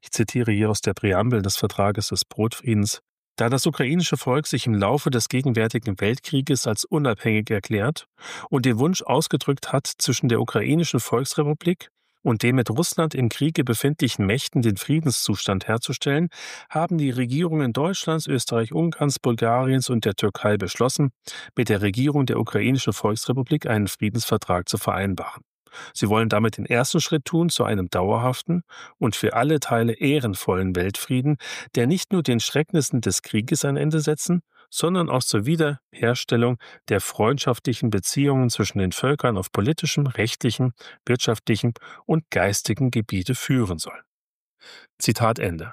Ich zitiere hier aus der Präambel des Vertrages des Brotfriedens: Da das ukrainische Volk sich im Laufe des gegenwärtigen Weltkrieges als unabhängig erklärt und den Wunsch ausgedrückt hat, zwischen der ukrainischen Volksrepublik und den mit Russland im Kriege befindlichen Mächten den Friedenszustand herzustellen, haben die Regierungen Deutschlands, Österreich-Ungarns, Bulgariens und der Türkei beschlossen, mit der Regierung der ukrainischen Volksrepublik einen Friedensvertrag zu vereinbaren. Sie wollen damit den ersten Schritt tun zu einem dauerhaften und für alle Teile ehrenvollen Weltfrieden, der nicht nur den Schrecknissen des Krieges ein Ende setzen, sondern auch zur Wiederherstellung der freundschaftlichen Beziehungen zwischen den Völkern auf politischem, rechtlichem, wirtschaftlichem und geistigem Gebiete führen soll. Zitat Ende.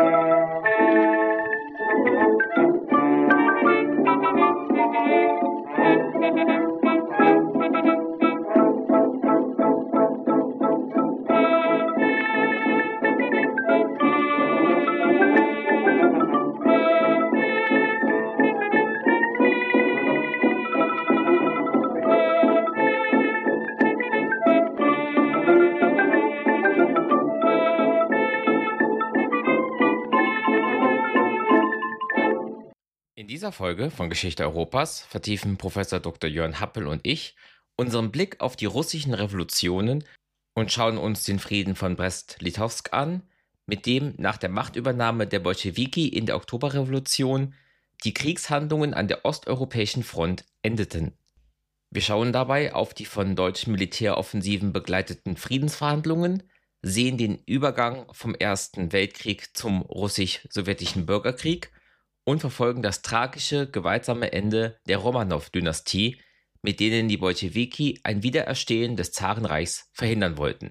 In dieser Folge von Geschichte Europas vertiefen Professor Dr. Jörn Happel und ich unseren Blick auf die russischen Revolutionen und schauen uns den Frieden von Brest-Litowsk an, mit dem nach der Machtübernahme der Bolschewiki in der Oktoberrevolution die Kriegshandlungen an der osteuropäischen Front endeten. Wir schauen dabei auf die von deutschen Militäroffensiven begleiteten Friedensverhandlungen, sehen den Übergang vom Ersten Weltkrieg zum russisch-sowjetischen Bürgerkrieg und verfolgen das tragische, gewaltsame Ende der Romanow-Dynastie, mit denen die Bolschewiki ein Wiedererstehen des Zarenreichs verhindern wollten.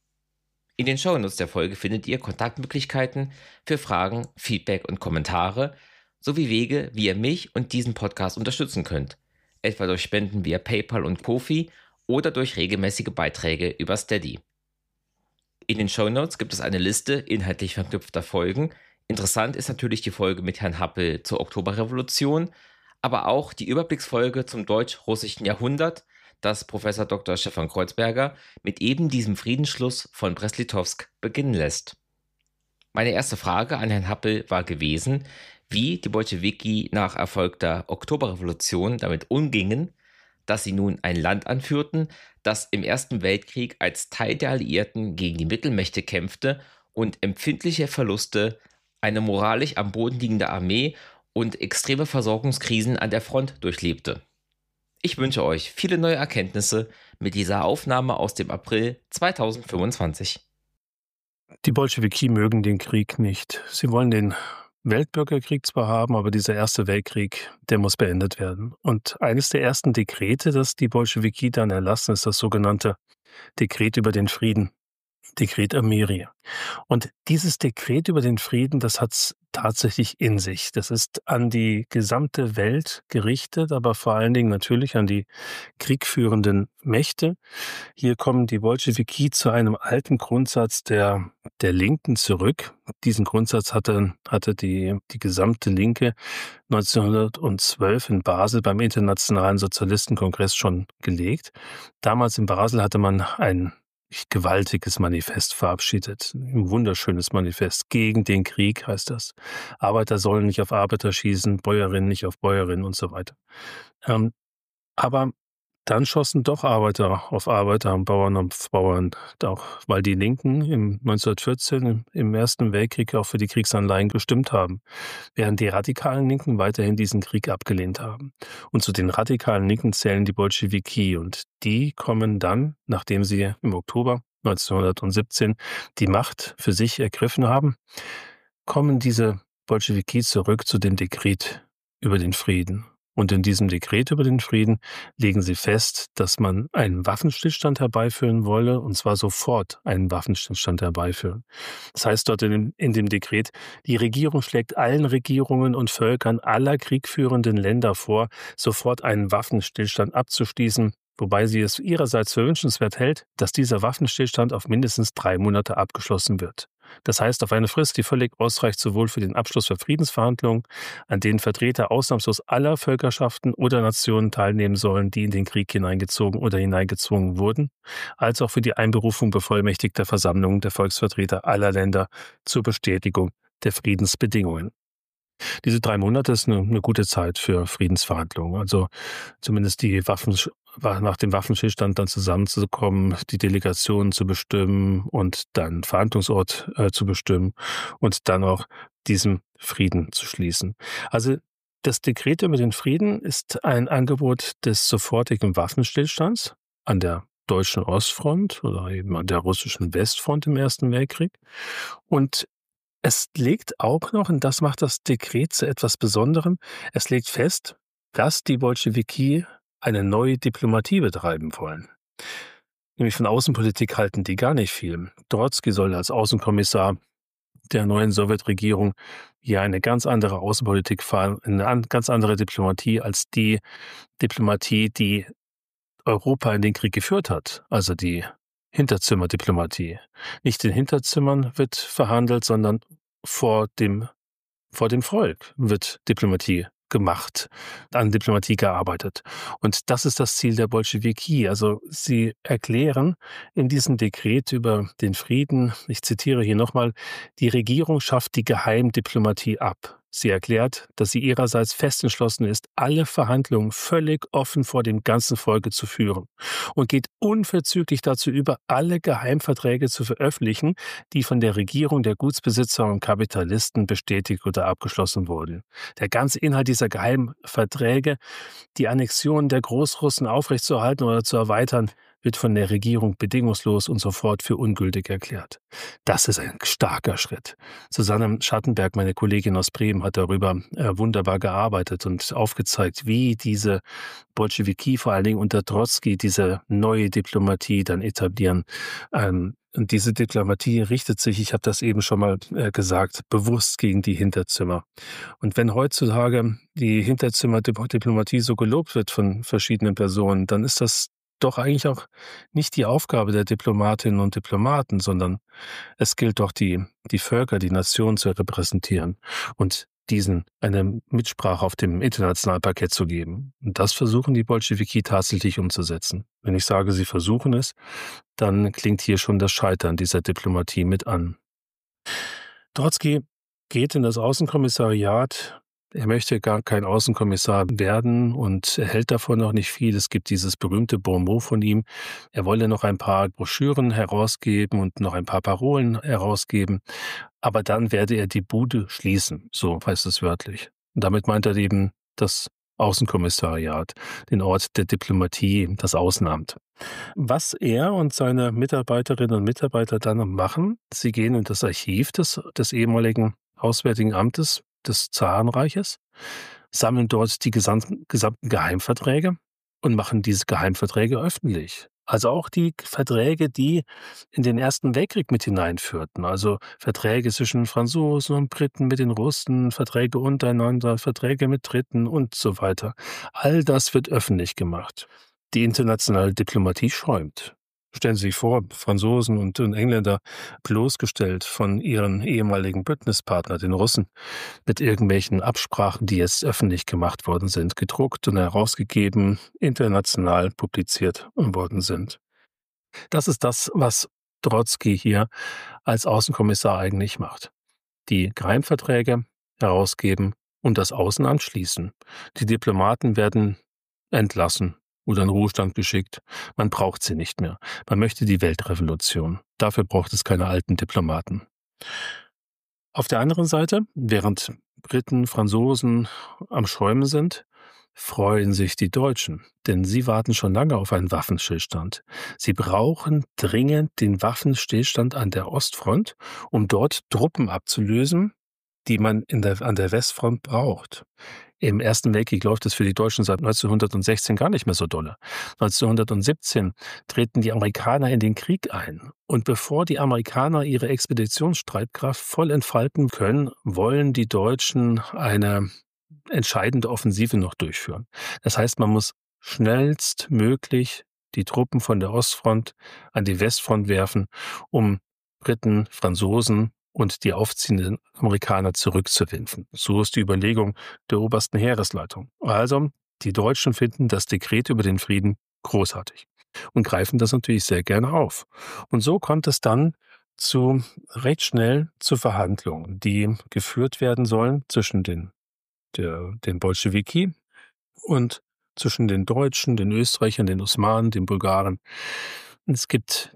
In den Shownotes der Folge findet ihr Kontaktmöglichkeiten für Fragen, Feedback und Kommentare, sowie Wege, wie ihr mich und diesen Podcast unterstützen könnt, etwa durch Spenden via PayPal und Ko-fi oder durch regelmäßige Beiträge über Steady. In den Shownotes gibt es eine Liste inhaltlich verknüpfter Folgen. Interessant ist natürlich die Folge mit Herrn Happel zur Oktoberrevolution, aber auch die Überblicksfolge zum deutsch-russischen Jahrhundert, das Professor Dr. Stefan Kreuzberger mit eben diesem Friedensschluss von Brest-Litowsk beginnen lässt. Meine erste Frage an Herrn Happel war gewesen, wie die Bolschewiki nach erfolgter Oktoberrevolution damit umgingen, dass sie nun ein Land anführten, das im Ersten Weltkrieg als Teil der Alliierten gegen die Mittelmächte kämpfte und empfindliche Verluste, eine moralisch am Boden liegende Armee und extreme Versorgungskrisen an der Front durchlebte. Ich wünsche euch viele neue Erkenntnisse mit dieser Aufnahme aus dem April 2025. Die Bolschewiki mögen den Krieg nicht. Sie wollen den Weltbürgerkrieg zwar haben, aber dieser Erste Weltkrieg, der muss beendet werden. Und eines der ersten Dekrete, das die Bolschewiki dann erlassen, ist das sogenannte Dekret über den Frieden. Dekret Amiri. Und dieses Dekret über den Frieden, das hat es tatsächlich in sich. Das ist an die gesamte Welt gerichtet, aber vor allen Dingen natürlich an die kriegführenden Mächte. Hier kommen die Bolschewiki zu einem alten Grundsatz der Linken zurück. Diesen Grundsatz hatte die gesamte Linke 1912 in Basel beim Internationalen Sozialistenkongress schon gelegt. Damals in Basel hatte man ein gewaltiges Manifest verabschiedet. Ein wunderschönes Manifest. Gegen den Krieg heißt das. Arbeiter sollen nicht auf Arbeiter schießen, Bäuerinnen nicht auf Bäuerinnen und so weiter. Aber dann schossen doch Arbeiter auf Arbeiter und Bauern auf Bauern, auch weil die Linken 1914 im Ersten Weltkrieg auch für die Kriegsanleihen gestimmt haben, während die radikalen Linken weiterhin diesen Krieg abgelehnt haben. Und zu den radikalen Linken zählen die Bolschewiki, und die kommen dann, nachdem sie im Oktober 1917 die Macht für sich ergriffen haben, kommen diese Bolschewiki zurück zu dem Dekret über den Frieden. Und in diesem Dekret über den Frieden legen sie fest, dass man einen Waffenstillstand herbeiführen wolle, und zwar sofort einen Waffenstillstand herbeiführen. Das heißt dort in dem Dekret, die Regierung schlägt allen Regierungen und Völkern aller kriegführenden Länder vor, sofort einen Waffenstillstand abzuschließen, wobei sie es ihrerseits für wünschenswert hält, dass dieser Waffenstillstand auf mindestens 3 Monate abgeschlossen wird. Das heißt, auf eine Frist, die völlig ausreicht, sowohl für den Abschluss von Friedensverhandlungen, an denen Vertreter ausnahmslos aller Völkerschaften oder Nationen teilnehmen sollen, die in den Krieg hineingezogen oder hineingezwungen wurden, als auch für die Einberufung bevollmächtigter Versammlungen der Volksvertreter aller Länder zur Bestätigung der Friedensbedingungen. Diese 3 Monate ist eine gute Zeit für Friedensverhandlungen. Also zumindest nach dem Waffenstillstand dann zusammenzukommen, die Delegation zu bestimmen und dann Verhandlungsort zu bestimmen und dann auch diesen Frieden zu schließen. Also das Dekret über den Frieden ist ein Angebot des sofortigen Waffenstillstands an der deutschen Ostfront oder eben an der russischen Westfront im Ersten Weltkrieg. Und es legt auch noch, und das macht das Dekret zu etwas Besonderem, es legt fest, dass die Bolschewiki eine neue Diplomatie betreiben wollen. Nämlich von Außenpolitik halten die gar nicht viel. Trotzki soll als Außenkommissar der neuen Sowjetregierung hier eine ganz andere Außenpolitik fahren, eine ganz andere Diplomatie als die Diplomatie, die Europa in den Krieg geführt hat, also die Hinterzimmerdiplomatie. Nicht in Hinterzimmern wird verhandelt, sondern vor dem Volk wird Diplomatie gemacht, an Diplomatie gearbeitet. Und das ist das Ziel der Bolschewiki. Also sie erklären in diesem Dekret über den Frieden, ich zitiere hier nochmal, die Regierung schafft die Geheimdiplomatie ab. Sie erklärt, dass sie ihrerseits fest entschlossen ist, alle Verhandlungen völlig offen vor dem ganzen Volke zu führen und geht unverzüglich dazu über, alle Geheimverträge zu veröffentlichen, die von der Regierung der Gutsbesitzer und Kapitalisten bestätigt oder abgeschlossen wurden. Der ganze Inhalt dieser Geheimverträge, die Annexion der Großrussen aufrechtzuerhalten oder zu erweitern, wird von der Regierung bedingungslos und sofort für ungültig erklärt. Das ist ein starker Schritt. Susanne Schattenberg, meine Kollegin aus Bremen, hat darüber wunderbar gearbeitet und aufgezeigt, wie diese Bolschewiki, vor allen Dingen unter Trotzki, diese neue Diplomatie dann etablieren. Und diese Diplomatie richtet sich, ich habe das eben schon mal gesagt, bewusst gegen die Hinterzimmer. Und wenn heutzutage die Hinterzimmerdiplomatie so gelobt wird von verschiedenen Personen, dann ist das doch eigentlich auch nicht die Aufgabe der Diplomatinnen und Diplomaten, sondern es gilt doch, die Völker, die Nationen zu repräsentieren und diesen eine Mitsprache auf dem internationalen Parkett zu geben. Und das versuchen die Bolschewiki tatsächlich umzusetzen. Wenn ich sage, sie versuchen es, dann klingt hier schon das Scheitern dieser Diplomatie mit an. Trotzki geht in das Außenkommissariat. Er möchte gar kein Außenkommissar werden und er hält davon noch nicht viel. Es gibt dieses berühmte Bonmot von ihm. Er wolle noch ein paar Broschüren herausgeben und noch ein paar Parolen herausgeben. Aber dann werde er die Bude schließen, so heißt es wörtlich. Und damit meint er eben das Außenkommissariat, den Ort der Diplomatie, das Außenamt. Was er und seine Mitarbeiterinnen und Mitarbeiter dann machen, sie gehen in das Archiv des ehemaligen Auswärtigen Amtes des Zarenreiches, sammeln dort die gesamten Geheimverträge und machen diese Geheimverträge öffentlich. Also auch die Verträge, die in den Ersten Weltkrieg mit hineinführten. Also Verträge zwischen Franzosen und Briten mit den Russen, Verträge untereinander, Verträge mit Dritten und so weiter. All das wird öffentlich gemacht. Die internationale Diplomatie schäumt. Stellen Sie sich vor, Franzosen und Engländer bloßgestellt von ihren ehemaligen Bündnispartnern, den Russen, mit irgendwelchen Absprachen, die jetzt öffentlich gemacht worden sind, gedruckt und herausgegeben, international publiziert worden sind. Das ist das, was Trotzki hier als Außenkommissar eigentlich macht. Die Geheimverträge herausgeben und das Außenamt schließen. Die Diplomaten werden entlassen oder in Ruhestand geschickt. Man braucht sie nicht mehr. Man möchte die Weltrevolution. Dafür braucht es keine alten Diplomaten. Auf der anderen Seite, während Briten, Franzosen am Schäumen sind, freuen sich die Deutschen, denn sie warten schon lange auf einen Waffenstillstand. Sie brauchen dringend den Waffenstillstand an der Ostfront, um dort Truppen abzulösen, die man an der Westfront braucht. Im Ersten Weltkrieg läuft es für die Deutschen seit 1916 gar nicht mehr so dolle. 1917 treten die Amerikaner in den Krieg ein. Und bevor die Amerikaner ihre Expeditionsstreitkraft voll entfalten können, wollen die Deutschen eine entscheidende Offensive noch durchführen. Das heißt, man muss schnellstmöglich die Truppen von der Ostfront an die Westfront werfen, um Briten, Franzosen und die aufziehenden Amerikaner zurückzuwinden. So ist die Überlegung der obersten Heeresleitung. Also, die Deutschen finden das Dekret über den Frieden großartig und greifen das natürlich sehr gerne auf. Und so kommt es dann recht schnell zu Verhandlungen, die geführt werden sollen zwischen den Bolschewiki und zwischen den Deutschen, den Österreichern, den Osmanen, den Bulgaren. Und es gibt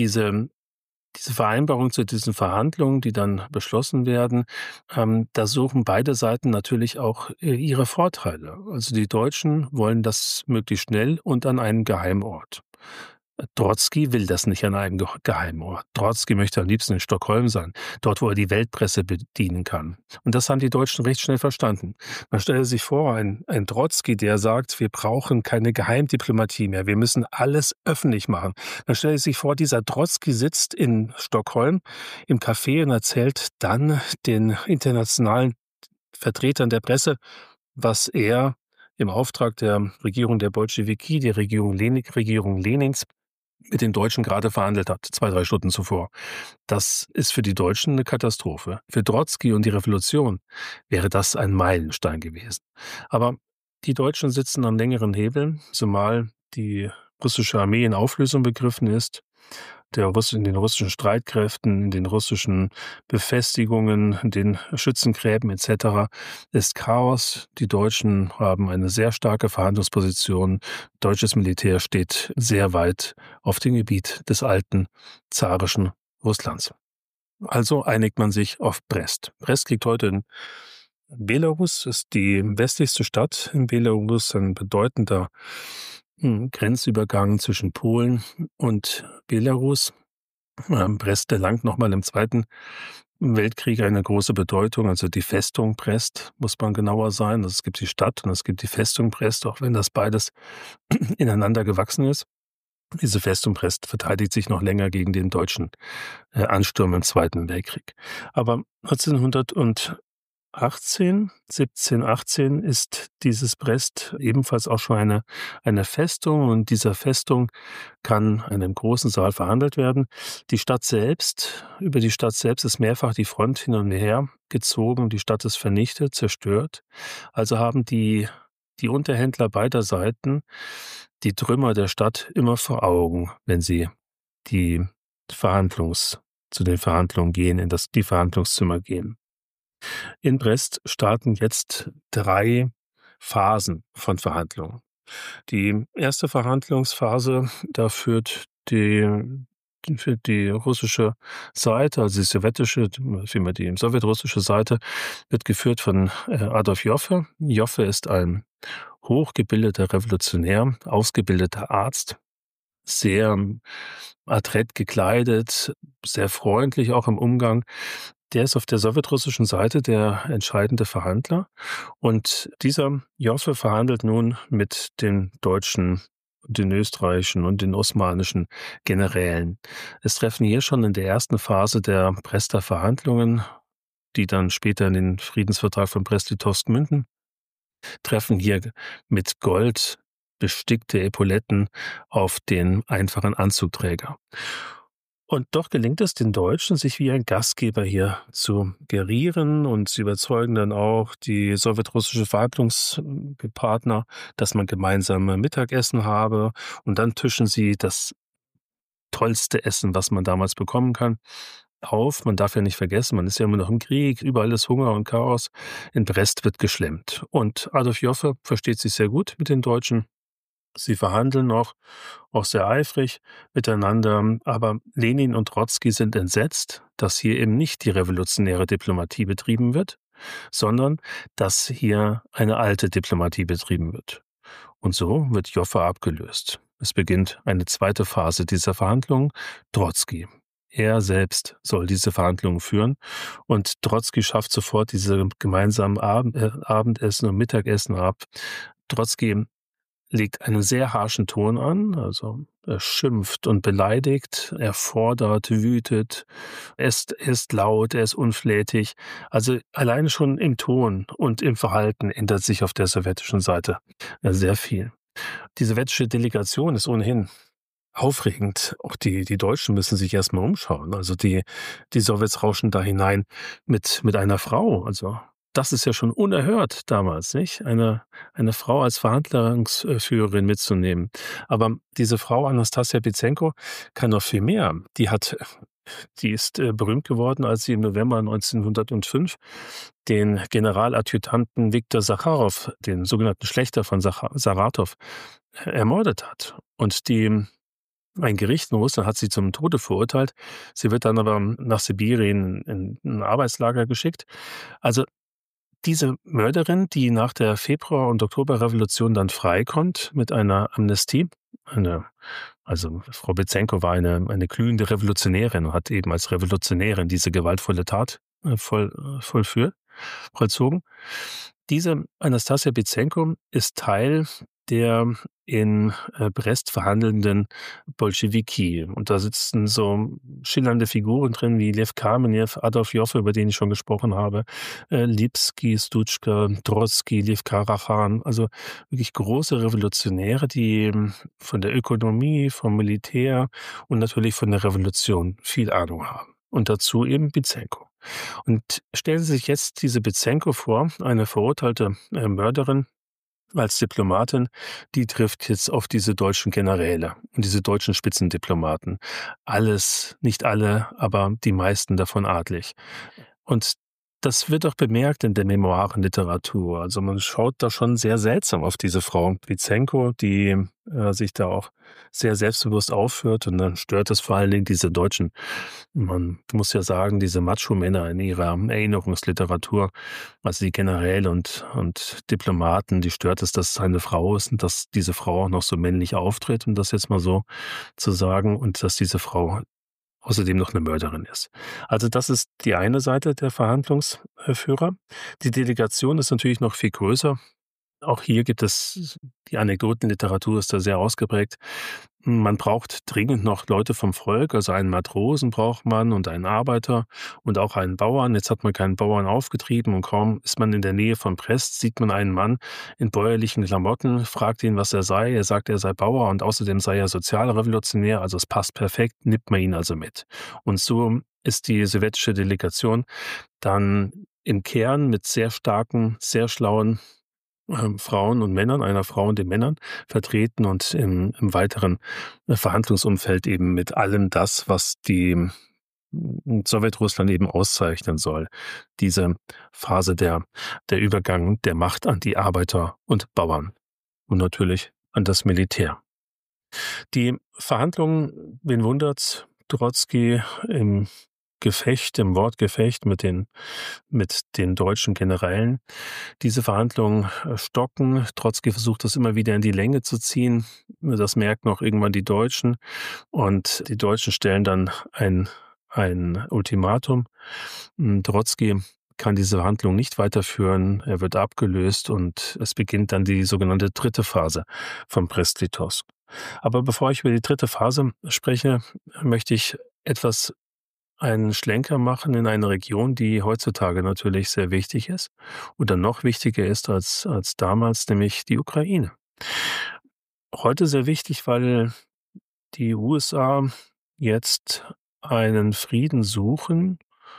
diese Vereinbarung zu diesen Verhandlungen, die dann beschlossen werden. Da suchen beide Seiten natürlich auch ihre Vorteile. Also die Deutschen wollen das möglichst schnell und an einem Geheimort. Trotzki will das nicht an einem Geheimort. Trotzki möchte am liebsten in Stockholm sein, dort, wo er die Weltpresse bedienen kann. Und das haben die Deutschen recht schnell verstanden. Man stelle sich vor, ein Trotzki, der sagt, wir brauchen keine Geheimdiplomatie mehr, wir müssen alles öffentlich machen. Man stelle sich vor, dieser Trotzki sitzt in Stockholm im Café und erzählt dann den internationalen Vertretern der Presse, was er im Auftrag der Regierung der Bolschewiki, der Regierung Lenins, mit den Deutschen gerade verhandelt hat, 2-3 Stunden zuvor. Das ist für die Deutschen eine Katastrophe. Für Trotzki und die Revolution wäre das ein Meilenstein gewesen. Aber die Deutschen sitzen am längeren Hebel, zumal die russische Armee in Auflösung begriffen ist, in den russischen Streitkräften, in den russischen Befestigungen, in den Schützengräben etc. ist Chaos. Die Deutschen haben eine sehr starke Verhandlungsposition. Deutsches Militär steht sehr weit auf dem Gebiet des alten zarischen Russlands. Also einigt man sich auf Brest. Brest liegt heute in Belarus, ist die westlichste Stadt in Belarus, ein bedeutender Grenzübergang zwischen Polen und Belarus. Brest erlangt nochmal im Zweiten Weltkrieg eine große Bedeutung, also die Festung Brest, muss man genauer sein. Also es gibt die Stadt und es gibt die Festung Brest, auch wenn das beides ineinander gewachsen ist. Diese Festung Brest verteidigt sich noch länger gegen den deutschen Ansturm im Zweiten Weltkrieg. Aber 1718 ist dieses Brest ebenfalls auch schon eine Festung, und dieser Festung kann in einem großen Saal verhandelt werden. Über die Stadt selbst ist mehrfach die Front hin und her gezogen, die Stadt ist vernichtet, zerstört. Also haben die Unterhändler beider Seiten die Trümmer der Stadt immer vor Augen, wenn sie zu den Verhandlungen gehen, in die Verhandlungszimmer gehen. In Brest starten jetzt 3 Phasen von Verhandlungen. Die erste Verhandlungsphase, da führt die russische Seite, also die sowjetrussische Seite, wird geführt von Adolf Joffe. Joffe ist ein hochgebildeter Revolutionär, ausgebildeter Arzt, sehr adrett gekleidet, sehr freundlich auch im Umgang. Der ist auf der sowjetrussischen Seite der entscheidende Verhandler. Und dieser Joffe verhandelt nun mit den deutschen, den österreichischen und den osmanischen Generälen. Es treffen hier schon in der ersten Phase der Brester Verhandlungen, die dann später in den Friedensvertrag von Brest-Litovsk münden, treffen hier mit Gold bestickte Epauletten auf den einfachen Anzugträger. Und doch gelingt es den Deutschen, sich wie ein Gastgeber hier zu gerieren, und sie überzeugen dann auch die sowjetrussische Verhandlungspartner, dass man gemeinsam Mittagessen habe, und dann tischen sie das tollste Essen, was man damals bekommen kann, auf. Man darf ja nicht vergessen, man ist ja immer noch im Krieg, überall ist Hunger und Chaos. In Brest wird geschlemmt. Und Adolf Joffe versteht sich sehr gut mit den Deutschen. Sie verhandeln noch, auch sehr eifrig miteinander, aber Lenin und Trotzki sind entsetzt, dass hier eben nicht die revolutionäre Diplomatie betrieben wird, sondern dass hier eine alte Diplomatie betrieben wird. Und so wird Joffe abgelöst. Es beginnt eine zweite Phase dieser Verhandlungen. Trotzki. Er selbst soll diese Verhandlungen führen, und Trotzki schafft sofort diese gemeinsamen Abendessen und Mittagessen ab. Trotzki legt einen sehr harschen Ton an, also er schimpft und beleidigt, er fordert, wütet, er ist laut, er ist unflätig. Also alleine schon im Ton und im Verhalten ändert sich auf der sowjetischen Seite sehr viel. Die sowjetische Delegation ist ohnehin aufregend. Auch die Deutschen müssen sich erst mal umschauen. Also, die Sowjets rauschen da hinein mit einer Frau. Also, das ist ja schon unerhört damals, nicht? Eine Frau als Verhandlungsführerin mitzunehmen. Aber diese Frau Anastasia Betsenko kann noch viel mehr. Die ist berühmt geworden, als sie im November 1905 den Generaladjutanten Viktor Sacharow, den sogenannten Schlächter von Saratow, ermordet hat. Und ein Gericht in Russland hat sie zum Tode verurteilt. Sie wird dann aber nach Sibirien in 'n Arbeitslager geschickt. Also, diese Mörderin, die nach der Februar und Oktoberrevolution dann freikommt mit einer Amnestie, eine also Frau Betsenko war eine glühende Revolutionärin und hat eben als Revolutionärin diese gewaltvolle Tat, vollzogen. Diese Anastasia Betsenko ist Teil der in Brest verhandelnden Bolschewiki. Und da sitzen so schillernde Figuren drin wie Lew Kamenew, Adolf Joffe, über den ich schon gesprochen habe, Lipski, Stutzka, Trotzki, Lew Karachan. Also wirklich große Revolutionäre, die von der Ökonomie, vom Militär und natürlich von der Revolution viel Ahnung haben. Und dazu eben Betsenko. Und stellen Sie sich jetzt diese Betsenko vor, eine verurteilte Mörderin als Diplomatin, die trifft jetzt auf diese deutschen Generäle und diese deutschen Spitzendiplomaten. Alles, nicht alle, aber die meisten davon adlig. Und das wird auch bemerkt in der Memoirenliteratur. Also man schaut da schon sehr seltsam auf diese Frau Betsenko, die sich da auch sehr selbstbewusst aufführt, und dann stört es vor allen Dingen diese Deutschen. Man muss ja sagen, diese Macho-Männer in ihrer Erinnerungsliteratur, also die Generäle und Diplomaten, die stört es, dass es eine Frau ist und dass diese Frau auch noch so männlich auftritt, um das jetzt mal so zu sagen, und dass diese Frau außerdem noch eine Mörderin ist. Also das ist die eine Seite der Verhandlungsführer. Die Delegation ist natürlich noch viel größer. Auch hier gibt es die Anekdotenliteratur ist da sehr ausgeprägt. Man braucht dringend noch Leute vom Volk, also einen Matrosen braucht man und einen Arbeiter und auch einen Bauern. Jetzt hat man keinen Bauern aufgetrieben und kaum ist man in der Nähe von Brest, sieht man einen Mann in bäuerlichen Klamotten, fragt ihn, was er sei. Er sagt, er sei Bauer und außerdem sei er Sozialrevolutionär, also es passt perfekt, nimmt man ihn also mit. Und so ist die sowjetische Delegation dann im Kern mit sehr starken, sehr schlauen Frauen und Männern, einer Frau und den Männern vertreten und im weiteren Verhandlungsumfeld eben mit allem das, was die Sowjetrussland eben auszeichnen soll. Diese Phase der Übergang der Macht an die Arbeiter und Bauern und natürlich an das Militär. Die Verhandlungen, wen wundert's, Trotzki im Wortgefecht mit den deutschen Generälen. Diese Verhandlungen stocken. Trotzki versucht das immer wieder in die Länge zu ziehen. Das merken auch irgendwann die Deutschen. Und die Deutschen stellen dann ein Ultimatum. Trotzki kann diese Verhandlung nicht weiterführen. Er wird abgelöst und es beginnt dann die sogenannte dritte Phase von Brest-Litovsk. Aber bevor ich über die dritte Phase spreche, möchte ich einen Schlenker machen in eine Region, die heutzutage natürlich sehr wichtig ist und dann noch wichtiger ist als damals, nämlich die Ukraine. Heute sehr wichtig, weil die USA jetzt einen Frieden suchen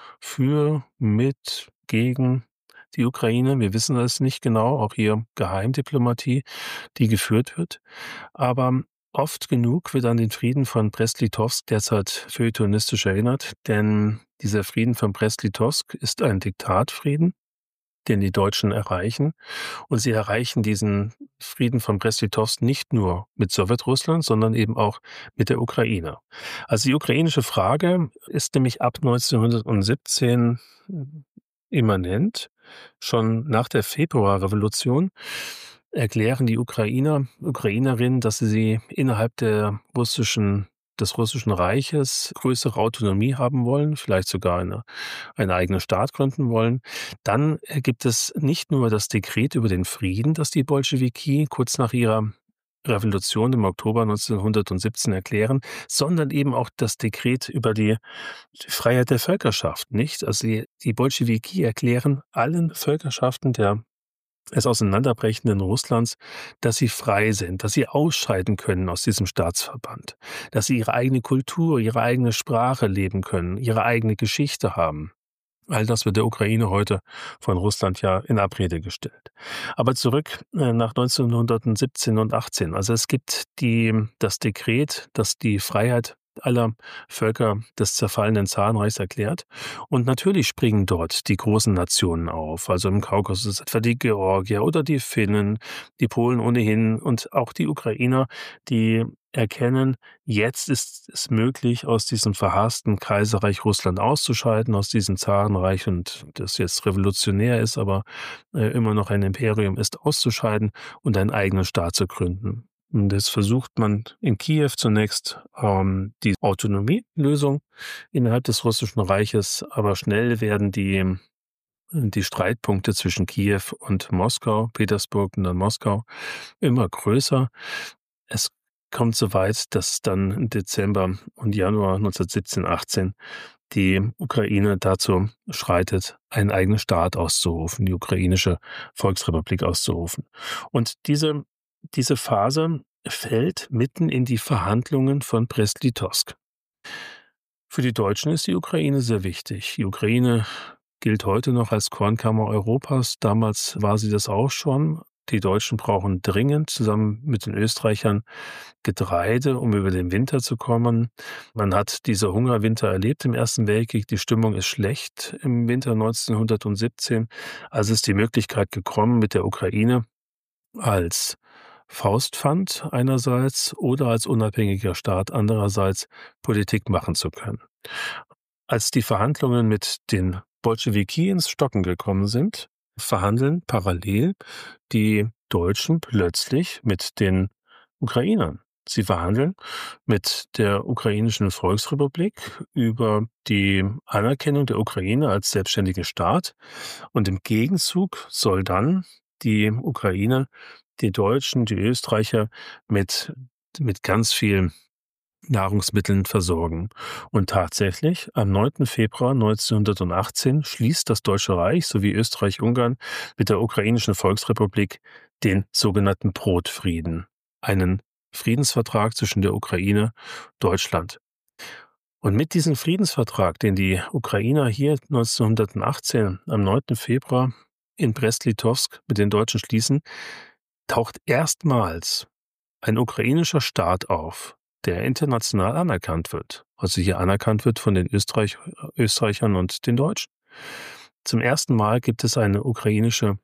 gegen die Ukraine. Wir wissen es nicht genau, auch hier Geheimdiplomatie, die geführt wird. Aber oft genug wird an den Frieden von Brest-Litovsk derzeit feuilletonistisch erinnert, denn dieser Frieden von Brest-Litovsk ist ein Diktatfrieden, den die Deutschen erreichen. Und sie erreichen diesen Frieden von Brest-Litovsk nicht nur mit Sowjetrussland, sondern eben auch mit der Ukraine. Also die ukrainische Frage ist nämlich ab 1917 immanent. Schon nach der Februarrevolution erklären die Ukrainerinnen, dass sie innerhalb des russischen Reiches größere Autonomie haben wollen, vielleicht sogar einen eigenen Staat gründen wollen. Dann gibt es nicht nur das Dekret über den Frieden, das die Bolschewiki kurz nach ihrer Revolution im Oktober 1917 erklären, sondern eben auch das Dekret über die Freiheit der Völkerschaft, nicht? Also die Bolschewiki erklären allen Völkerschaften der des Auseinanderbrechenden Russlands, dass sie frei sind, dass sie ausscheiden können aus diesem Staatsverband, dass sie ihre eigene Kultur, ihre eigene Sprache leben können, ihre eigene Geschichte haben. All das wird der Ukraine heute von Russland ja in Abrede gestellt. Aber zurück nach 1917 und 18. Also es gibt das Dekret, das die Freiheit aller Völker des zerfallenen Zarenreichs erklärt. Und natürlich springen dort die großen Nationen auf. Also im Kaukasus etwa die Georgier oder die Finnen, die Polen ohnehin und auch die Ukrainer, die erkennen, jetzt ist es möglich, aus diesem verhassten Kaiserreich Russland auszuscheiden, aus diesem Zarenreich, und das jetzt revolutionär ist, aber immer noch ein Imperium ist, auszuscheiden und einen eigenen Staat zu gründen. Und jetzt versucht man in Kiew zunächst die Autonomielösung innerhalb des Russischen Reiches, aber schnell werden die Streitpunkte zwischen Kiew und Moskau, Petersburg und dann Moskau, immer größer. Es kommt so weit, dass dann im Dezember und Januar 1917, 18 die Ukraine dazu schreitet, einen eigenen Staat auszurufen, die ukrainische Volksrepublik auszurufen. Und diese Phase fällt mitten in die Verhandlungen von Brest-Litovsk. Für die Deutschen ist die Ukraine sehr wichtig. Die Ukraine gilt heute noch als Kornkammer Europas. Damals war sie das auch schon. Die Deutschen brauchen dringend zusammen mit den Österreichern Getreide, um über den Winter zu kommen. Man hat diese Hungerwinter erlebt im Ersten Weltkrieg. Die Stimmung ist schlecht im Winter 1917. Also ist die Möglichkeit gekommen, mit der Ukraine als Faustpfand einerseits oder als unabhängiger Staat andererseits Politik machen zu können. Als die Verhandlungen mit den Bolschewiki ins Stocken gekommen sind, verhandeln parallel die Deutschen plötzlich mit den Ukrainern. Sie verhandeln mit der ukrainischen Volksrepublik über die Anerkennung der Ukraine als selbstständigen Staat, und im Gegenzug soll dann die Ukraine die Deutschen, die Österreicher mit ganz viel Nahrungsmitteln versorgen. Und tatsächlich, am 9. Februar 1918 schließt das Deutsche Reich sowie Österreich-Ungarn mit der ukrainischen Volksrepublik den sogenannten Brotfrieden, einen Friedensvertrag zwischen der Ukraine und Deutschland. Und mit diesem Friedensvertrag, den die Ukrainer hier 1918 am 9. Februar in Brest-Litovsk mit den Deutschen schließen, taucht erstmals ein ukrainischer Staat auf, der international anerkannt wird. Also hier anerkannt wird von den Österreichern und den Deutschen. Zum ersten Mal gibt es einen ukrainischen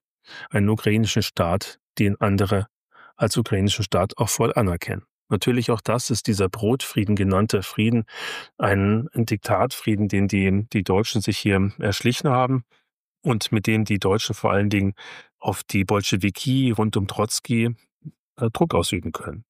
Staat, den andere als ukrainischen Staat auch voll anerkennen. Natürlich auch das ist dieser Brotfrieden genannte Frieden, ein Diktatfrieden, den die Deutschen sich hier erschlichen haben und mit dem die Deutschen vor allen Dingen auf die Bolschewiki rund um Trotzki Druck ausüben können.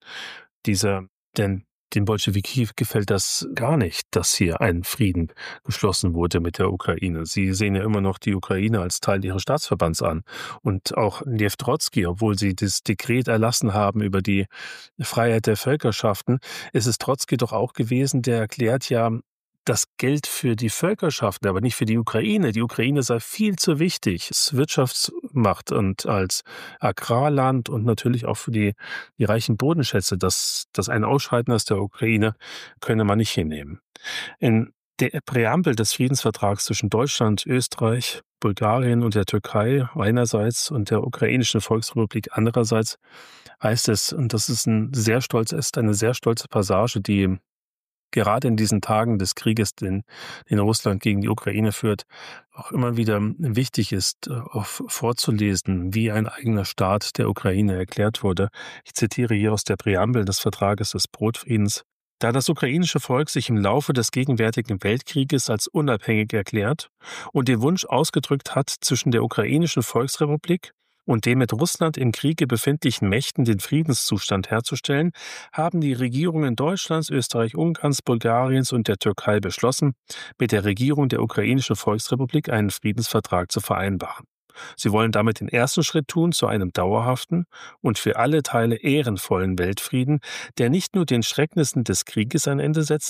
Denn den Bolschewiki gefällt das gar nicht, dass hier ein Frieden geschlossen wurde mit der Ukraine. Sie sehen ja immer noch die Ukraine als Teil ihres Staatsverbands an. Und auch Lew Trotzki, obwohl sie das Dekret erlassen haben über die Freiheit der Völkerschaften, ist es Trotzki doch auch gewesen, der erklärt ja, das gilt für die Völkerschaften, aber nicht für die Ukraine. Die Ukraine sei viel zu wichtig als Wirtschaftsmacht und als Agrarland und natürlich auch für die reichen Bodenschätze. Das ein Ausscheiden aus der Ukraine könne man nicht hinnehmen. In der Präambel des Friedensvertrags zwischen Deutschland, Österreich, Bulgarien und der Türkei einerseits und der ukrainischen Volksrepublik andererseits heißt es, und das ist eine sehr stolze Passage, die gerade in diesen Tagen des Krieges, den Russland gegen die Ukraine führt, auch immer wieder wichtig ist, vorzulesen, wie ein eigener Staat der Ukraine erklärt wurde. Ich zitiere hier aus der Präambel des Vertrages des Brotfriedens. Da das ukrainische Volk sich im Laufe des gegenwärtigen Weltkrieges als unabhängig erklärt und den Wunsch ausgedrückt hat, zwischen der ukrainischen Volksrepublik und den mit Russland im Kriege befindlichen Mächten den Friedenszustand herzustellen, haben die Regierungen Deutschlands, Österreich-Ungarns, Bulgariens und der Türkei beschlossen, mit der Regierung der ukrainischen Volksrepublik einen Friedensvertrag zu vereinbaren. Sie wollen damit den ersten Schritt tun zu einem dauerhaften und für alle Teile ehrenvollen Weltfrieden, der nicht nur den Schrecknissen des Krieges ein Ende setzen,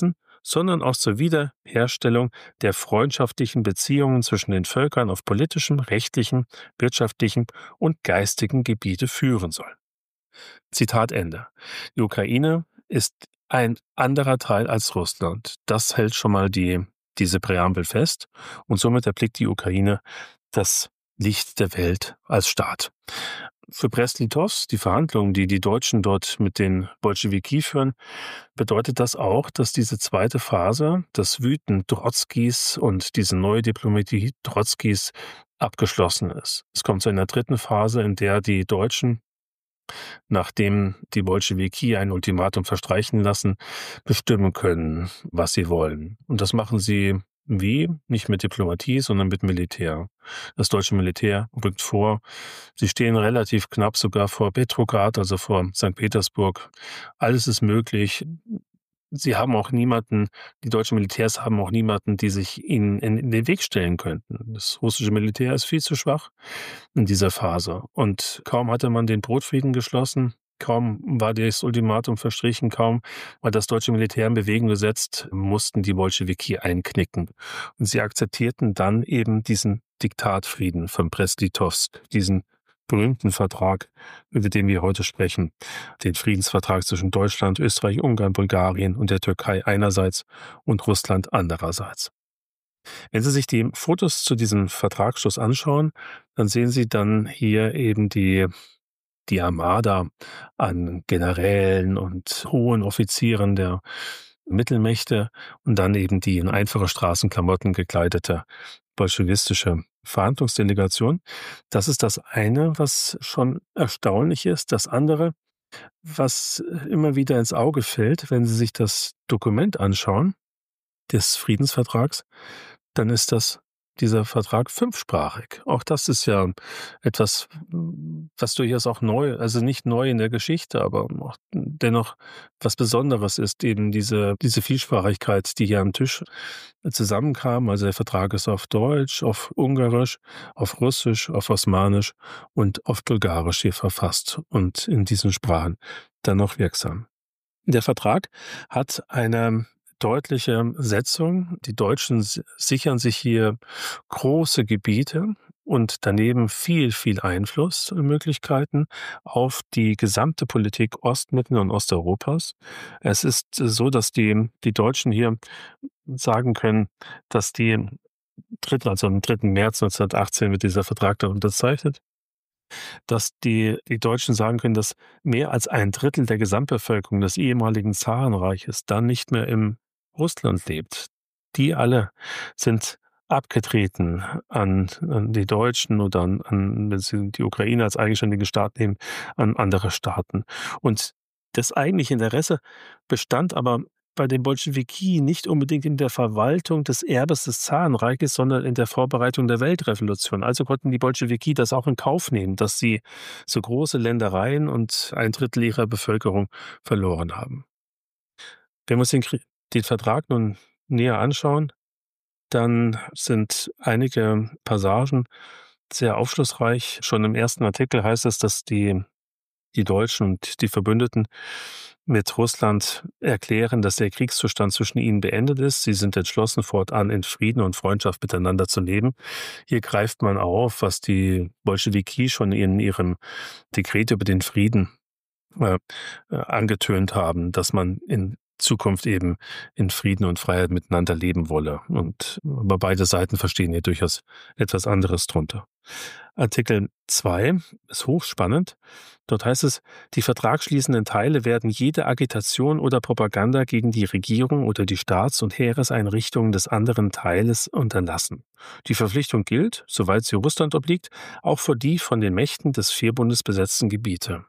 sondern auch zur Wiederherstellung der freundschaftlichen Beziehungen zwischen den Völkern auf politischem, rechtlichem, wirtschaftlichem und geistigem Gebiete führen soll. Zitat Ende. Die Ukraine ist ein anderer Teil als Russland. Das hält schon mal diese Präambel fest und somit erblickt die Ukraine das Licht der Welt als Staat. Für Brest-Litovsk, die Verhandlungen, die die Deutschen dort mit den Bolschewiki führen, bedeutet das auch, dass diese zweite Phase, das Wüten Trotzkis und diese neue Diplomatie Trotzkis abgeschlossen ist. Es kommt zu einer dritten Phase, in der die Deutschen, nachdem die Bolschewiki ein Ultimatum verstreichen lassen, bestimmen können, was sie wollen. Und das machen sie wie? Nicht mit Diplomatie, sondern mit Militär. Das deutsche Militär rückt vor. Sie stehen relativ knapp sogar vor Petrograd, also vor St. Petersburg. Alles ist möglich. Sie haben auch niemanden, die deutschen Militärs haben auch niemanden, die sich ihnen in den Weg stellen könnten. Das russische Militär ist viel zu schwach in dieser Phase. Und kaum hatte man den Brotfrieden geschlossen, kaum war das Ultimatum verstrichen, kaum war das deutsche Militär in Bewegung gesetzt, mussten die Bolschewiki einknicken. Und sie akzeptierten dann eben diesen Diktatfrieden von Brest-Litovsk, diesen berühmten Vertrag, über den wir heute sprechen, den Friedensvertrag zwischen Deutschland, Österreich, Ungarn, Bulgarien und der Türkei einerseits und Russland andererseits. Wenn Sie sich die Fotos zu diesem Vertragsschluss anschauen, dann sehen Sie dann hier eben die Armada an Generälen und hohen Offizieren der Mittelmächte und dann eben die in einfache Straßenklamotten gekleidete bolschewistische Verhandlungsdelegation. Das ist das eine, was schon erstaunlich ist. Das andere, was immer wieder ins Auge fällt, wenn Sie sich das Dokument anschauen, des Friedensvertrags, dann ist dieser Vertrag fünfsprachig. Auch das ist ja etwas, was durchaus auch neu, also nicht neu in der Geschichte, aber auch dennoch was Besonderes ist, eben diese Vielsprachigkeit, die hier am Tisch zusammenkam. Also der Vertrag ist auf Deutsch, auf Ungarisch, auf Russisch, auf Osmanisch und auf Bulgarisch hier verfasst und in diesen Sprachen dann noch wirksam. Der Vertrag hat eine deutliche Setzung. Die Deutschen sichern sich hier große Gebiete und daneben viel, viel Einflussmöglichkeiten auf die gesamte Politik Mittel- und Osteuropas. Es ist so, dass die Deutschen hier sagen können, dass am 3. März 1918 wird dieser Vertrag dann unterzeichnet, dass die Deutschen sagen können, dass mehr als 1/3 der Gesamtbevölkerung des ehemaligen Zarenreiches dann nicht mehr im Russland lebt. Die alle sind abgetreten an die Deutschen oder wenn sie die Ukraine als eigenständigen Staat nehmen, an andere Staaten. Und das eigentliche Interesse bestand aber bei den Bolschewiki nicht unbedingt in der Verwaltung des Erbes des Zarenreiches, sondern in der Vorbereitung der Weltrevolution. Also konnten die Bolschewiki das auch in Kauf nehmen, dass sie so große Ländereien und 1/3 ihrer Bevölkerung verloren haben. Wenn wir uns den Vertrag nun näher anschauen, dann sind einige Passagen sehr aufschlussreich. Schon im ersten Artikel heißt es, dass die Deutschen und die Verbündeten mit Russland erklären, dass der Kriegszustand zwischen ihnen beendet ist. Sie sind entschlossen, fortan in Frieden und Freundschaft miteinander zu leben. Hier greift man auf, was die Bolschewiki schon in ihrem Dekret über den Frieden angetönt haben, dass man in Zukunft eben in Frieden und Freiheit miteinander leben wolle. Aber beide Seiten verstehen hier durchaus etwas anderes drunter. Artikel 2 ist hochspannend. Dort heißt es, die vertragsschließenden Teile werden jede Agitation oder Propaganda gegen die Regierung oder die Staats- und Heereseinrichtungen des anderen Teiles unterlassen. Die Verpflichtung gilt, soweit sie Russland obliegt, auch für die von den Mächten des Vierbundes besetzten Gebiete.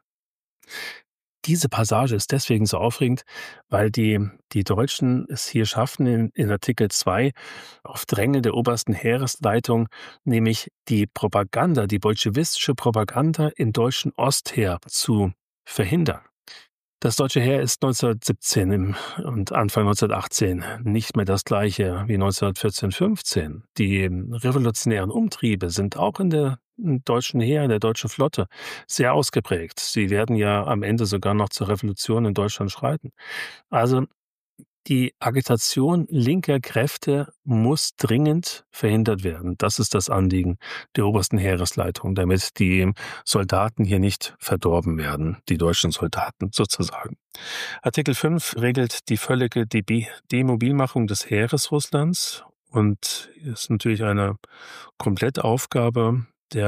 Diese Passage ist deswegen so aufregend, weil die Deutschen es hier schaffen, in Artikel 2 auf Drängen der obersten Heeresleitung, nämlich die Propaganda, die bolschewistische Propaganda im deutschen Ostheer zu verhindern. Das deutsche Heer ist 1917 und Anfang 1918 nicht mehr das gleiche wie 1914-15. Die revolutionären Umtriebe sind auch im deutschen Heer, in der deutschen Flotte sehr ausgeprägt. Sie werden ja am Ende sogar noch zur Revolution in Deutschland schreiten. Also Die Agitation linker Kräfte muss dringend verhindert werden. Das ist das Anliegen der obersten Heeresleitung, damit die Soldaten hier nicht verdorben werden, die deutschen Soldaten sozusagen. Artikel 5 regelt die völlige Demobilmachung des Heeres Russlands und ist natürlich eine Komplettaufgabe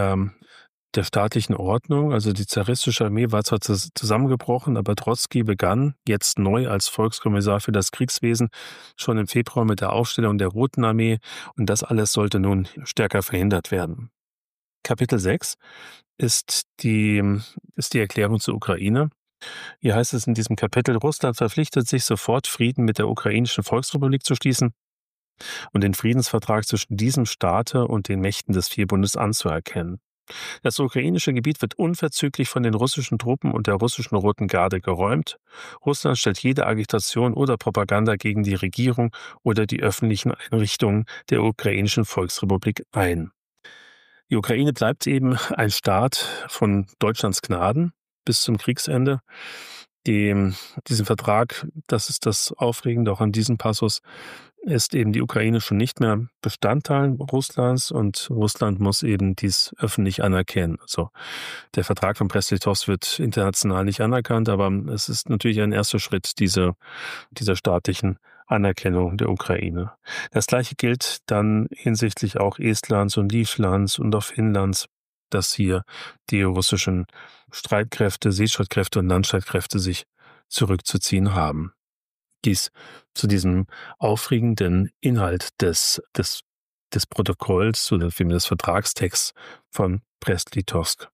der staatlichen Ordnung. Also die zaristische Armee war zwar zusammengebrochen, aber Trotzki begann jetzt neu als Volkskommissar für das Kriegswesen schon im Februar mit der Aufstellung der Roten Armee und das alles sollte nun stärker verhindert werden. Kapitel 6 ist die Erklärung zur Ukraine. Hier heißt es in diesem Kapitel, Russland verpflichtet sich sofort, Frieden mit der ukrainischen Volksrepublik zu schließen und den Friedensvertrag zwischen diesem Staate und den Mächten des Vierbundes anzuerkennen. Das ukrainische Gebiet wird unverzüglich von den russischen Truppen und der russischen Roten Garde geräumt. Russland stellt jede Agitation oder Propaganda gegen die Regierung oder die öffentlichen Einrichtungen der ukrainischen Volksrepublik ein. Die Ukraine bleibt eben ein Staat von Deutschlands Gnaden bis zum Kriegsende. Diesen Vertrag, das ist das Aufregende auch an diesem Passus, ist eben die Ukraine schon nicht mehr Bestandteil Russlands und Russland muss eben dies öffentlich anerkennen. Also der Vertrag von Brest-Litovsk wird international nicht anerkannt, aber es ist natürlich ein erster Schritt dieser staatlichen Anerkennung der Ukraine. Das Gleiche gilt dann hinsichtlich auch Estlands und Livlands und auch Finnlands, dass hier die russischen Streitkräfte, Seestreitkräfte und Landstreitkräfte sich zurückzuziehen haben. Dies zu diesem aufregenden Inhalt des Protokolls oder vielmehr des Vertragstexts von Brest-Litovsk.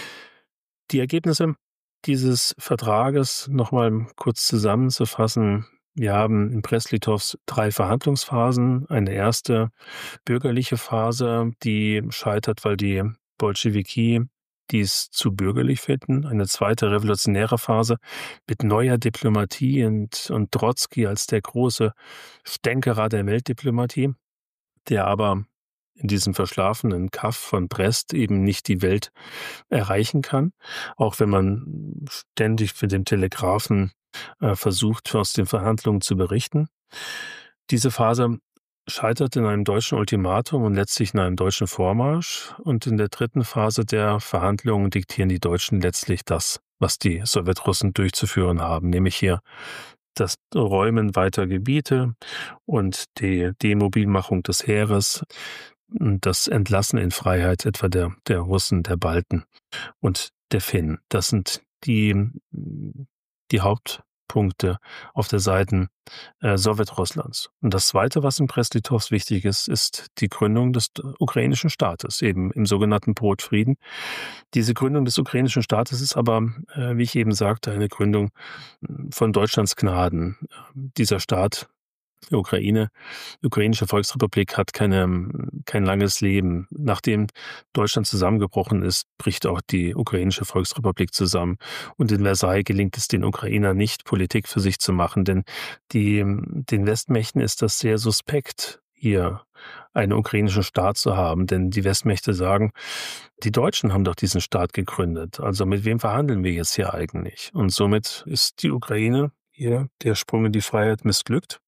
Die Ergebnisse dieses Vertrages nochmal kurz zusammenzufassen. Wir haben in Brest-Litovsk 3 Verhandlungsphasen. Eine erste bürgerliche Phase, die scheitert, weil die Bolschewiki dies zu bürgerlich finden. Eine zweite revolutionäre Phase mit neuer Diplomatie und Trotzki als der große Stänkerer der Weltdiplomatie, der aber in diesem verschlafenen Kaff von Brest eben nicht die Welt erreichen kann, auch wenn man ständig mit dem Telegraphen versucht, aus den Verhandlungen zu berichten. Diese Phase scheitert in einem deutschen Ultimatum und letztlich in einem deutschen Vormarsch. Und in der dritten Phase der Verhandlungen diktieren die Deutschen letztlich das, was die Sowjetrussen durchzuführen haben, nämlich hier das Räumen weiter Gebiete und die Demobilmachung des Heeres, das Entlassen in Freiheit etwa der Russen, der Balten und der Finnen. Das sind die Hauptpunkte auf der Seite Sowjetrusslands. Und das Zweite, was in Brest-Litovsk wichtig ist, ist die Gründung des ukrainischen Staates, eben im sogenannten Brotfrieden. Diese Gründung des ukrainischen Staates ist aber, wie ich eben sagte, eine Gründung von Deutschlands Gnaden. Dieser Staat, die ukrainische Volksrepublik hat kein langes Leben. Nachdem Deutschland zusammengebrochen ist, bricht auch die ukrainische Volksrepublik zusammen. Und in Versailles gelingt es den Ukrainern nicht, Politik für sich zu machen, denn den Westmächten ist das sehr suspekt, hier einen ukrainischen Staat zu haben. Denn die Westmächte sagen, die Deutschen haben doch diesen Staat gegründet. Also mit wem verhandeln wir jetzt hier eigentlich? Und somit ist die Ukraine hier, der Sprung in die Freiheit, missglückt.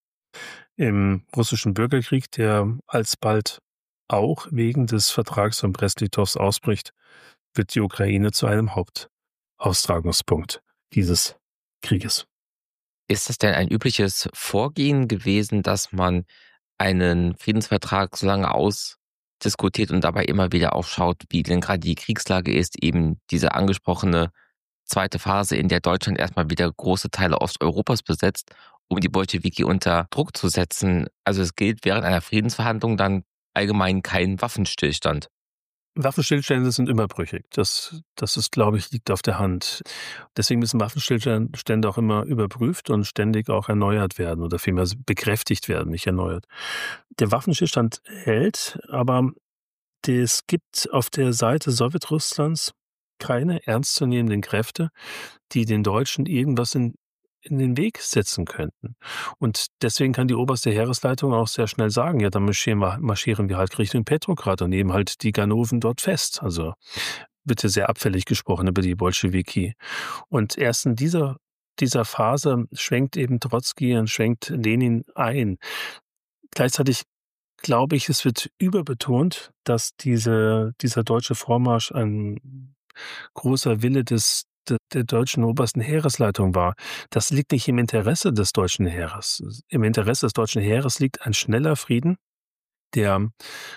Im russischen Bürgerkrieg, der alsbald auch wegen des Vertrags von Brest-Litovsk ausbricht, wird die Ukraine zu einem Hauptaustragungspunkt dieses Krieges. Ist es denn ein übliches Vorgehen gewesen, dass man einen Friedensvertrag so lange ausdiskutiert und dabei immer wieder auch schaut, wie denn gerade die Kriegslage ist, eben diese angesprochene zweite Phase, in der Deutschland erstmal wieder große Teile Osteuropas besetzt, um die Bolschewiki unter Druck zu setzen? Also es gilt während einer Friedensverhandlung dann allgemein kein Waffenstillstand. Waffenstillstände sind immer brüchig. Das ist, glaube ich, liegt auf der Hand. Deswegen müssen Waffenstillstände auch immer überprüft und ständig auch erneuert werden oder vielmehr bekräftigt werden, nicht erneuert. Der Waffenstillstand hält, aber es gibt auf der Seite Sowjetrusslands keine ernstzunehmenden Kräfte, die den Deutschen irgendwas in den Weg setzen könnten. Und deswegen kann die oberste Heeresleitung auch sehr schnell sagen, ja, dann marschieren wir halt Richtung Petrograd und nehmen halt die Ganoven dort fest. Also bitte sehr abfällig gesprochen über die Bolschewiki. Und erst in dieser dieser Phase schwenkt eben Trotzki und schwenkt Lenin ein. Gleichzeitig glaube ich, es wird überbetont, dass dieser deutsche Vormarsch ein großer Wille der deutschen obersten Heeresleitung war. Das liegt nicht im Interesse des deutschen Heeres. Im Interesse des deutschen Heeres liegt ein schneller Frieden, der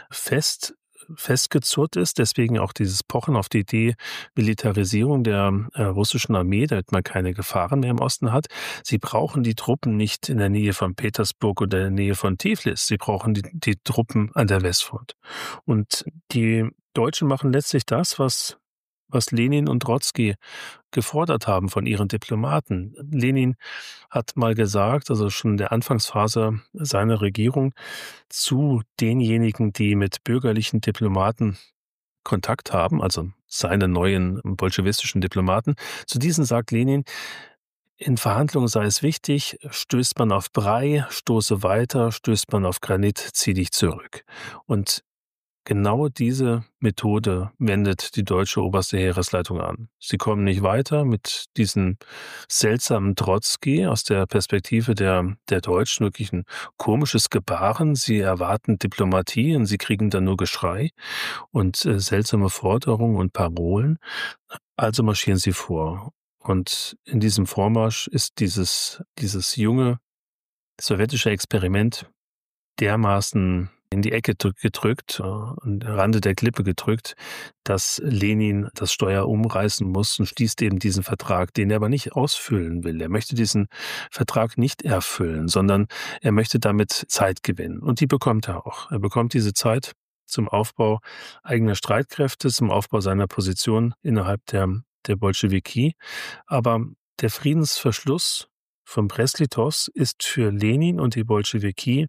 festgezurrt ist, deswegen auch dieses Pochen auf die Demilitarisierung der russischen Armee, damit man keine Gefahren mehr im Osten hat. Sie brauchen die Truppen nicht in der Nähe von Petersburg oder in der Nähe von Tiflis. Sie brauchen die Truppen an der Westfront. Und die Deutschen machen letztlich das, was Lenin und Trotzki gefordert haben von ihren Diplomaten. Lenin hat mal gesagt, also schon in der Anfangsphase seiner Regierung, zu denjenigen, die mit bürgerlichen Diplomaten Kontakt haben, also seine neuen bolschewistischen Diplomaten, zu diesen sagt Lenin, in Verhandlungen sei es wichtig, stößt man auf Brei, stoße weiter, stößt man auf Granit, zieh dich zurück. Und genau diese Methode wendet die deutsche oberste Heeresleitung an. Sie kommen nicht weiter mit diesem seltsamen Trotzki aus der Perspektive der Deutschen, wirklich ein komisches Gebaren. Sie erwarten Diplomatie und sie kriegen dann nur Geschrei und seltsame Forderungen und Parolen. Also marschieren sie vor. Und in diesem Vormarsch ist dieses junge sowjetische Experiment dermaßen in die Ecke gedrückt, an den Rande der Klippe gedrückt, dass Lenin das Steuer umreißen muss und schließt eben diesen Vertrag, den er aber nicht ausfüllen will. Er möchte diesen Vertrag nicht erfüllen, sondern er möchte damit Zeit gewinnen. Und die bekommt er auch. Er bekommt diese Zeit zum Aufbau eigener Streitkräfte, zum Aufbau seiner Position innerhalb der Bolschewiki. Aber der Friedensverschluss von Brest-Litovsk ist für Lenin und die Bolschewiki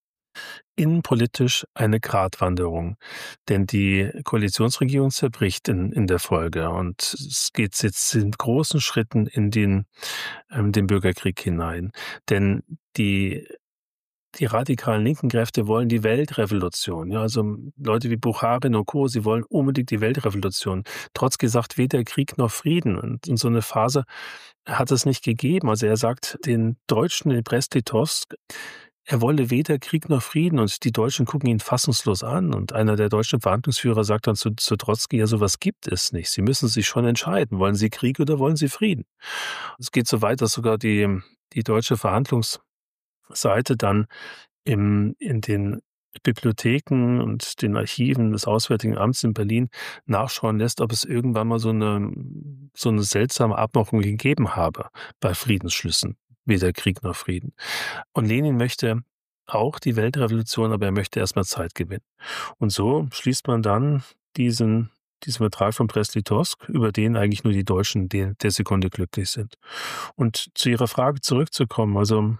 innenpolitisch eine Gratwanderung, denn die Koalitionsregierung zerbricht in der Folge und es geht jetzt in großen Schritten in den Bürgerkrieg hinein, denn die radikalen linken Kräfte wollen die Weltrevolution. Ja, also Leute wie Bukharin und Co., sie wollen unbedingt die Weltrevolution. Trotzki sagt weder Krieg noch Frieden. Und in so eine Phase hat es nicht gegeben. Also er sagt den Deutschen in Brest-Litovsk, er wolle weder Krieg noch Frieden und die Deutschen gucken ihn fassungslos an. Und einer der deutschen Verhandlungsführer sagt dann zu Trotzki, ja, sowas gibt es nicht. Sie müssen sich schon entscheiden. Wollen Sie Krieg oder wollen Sie Frieden? Es geht so weit, dass sogar die deutsche Verhandlungsseite dann in den Bibliotheken und den Archiven des Auswärtigen Amts in Berlin nachschauen lässt, ob es irgendwann mal so eine seltsame Abmachung gegeben habe bei Friedensschlüssen. Weder Krieg noch Frieden. Und Lenin möchte auch die Weltrevolution, aber er möchte erstmal Zeit gewinnen. Und so schließt man dann diesen Vertrag von Brest-Litovsk, über den eigentlich nur die Deutschen der Sekunde glücklich sind. Und zu Ihrer Frage zurückzukommen, also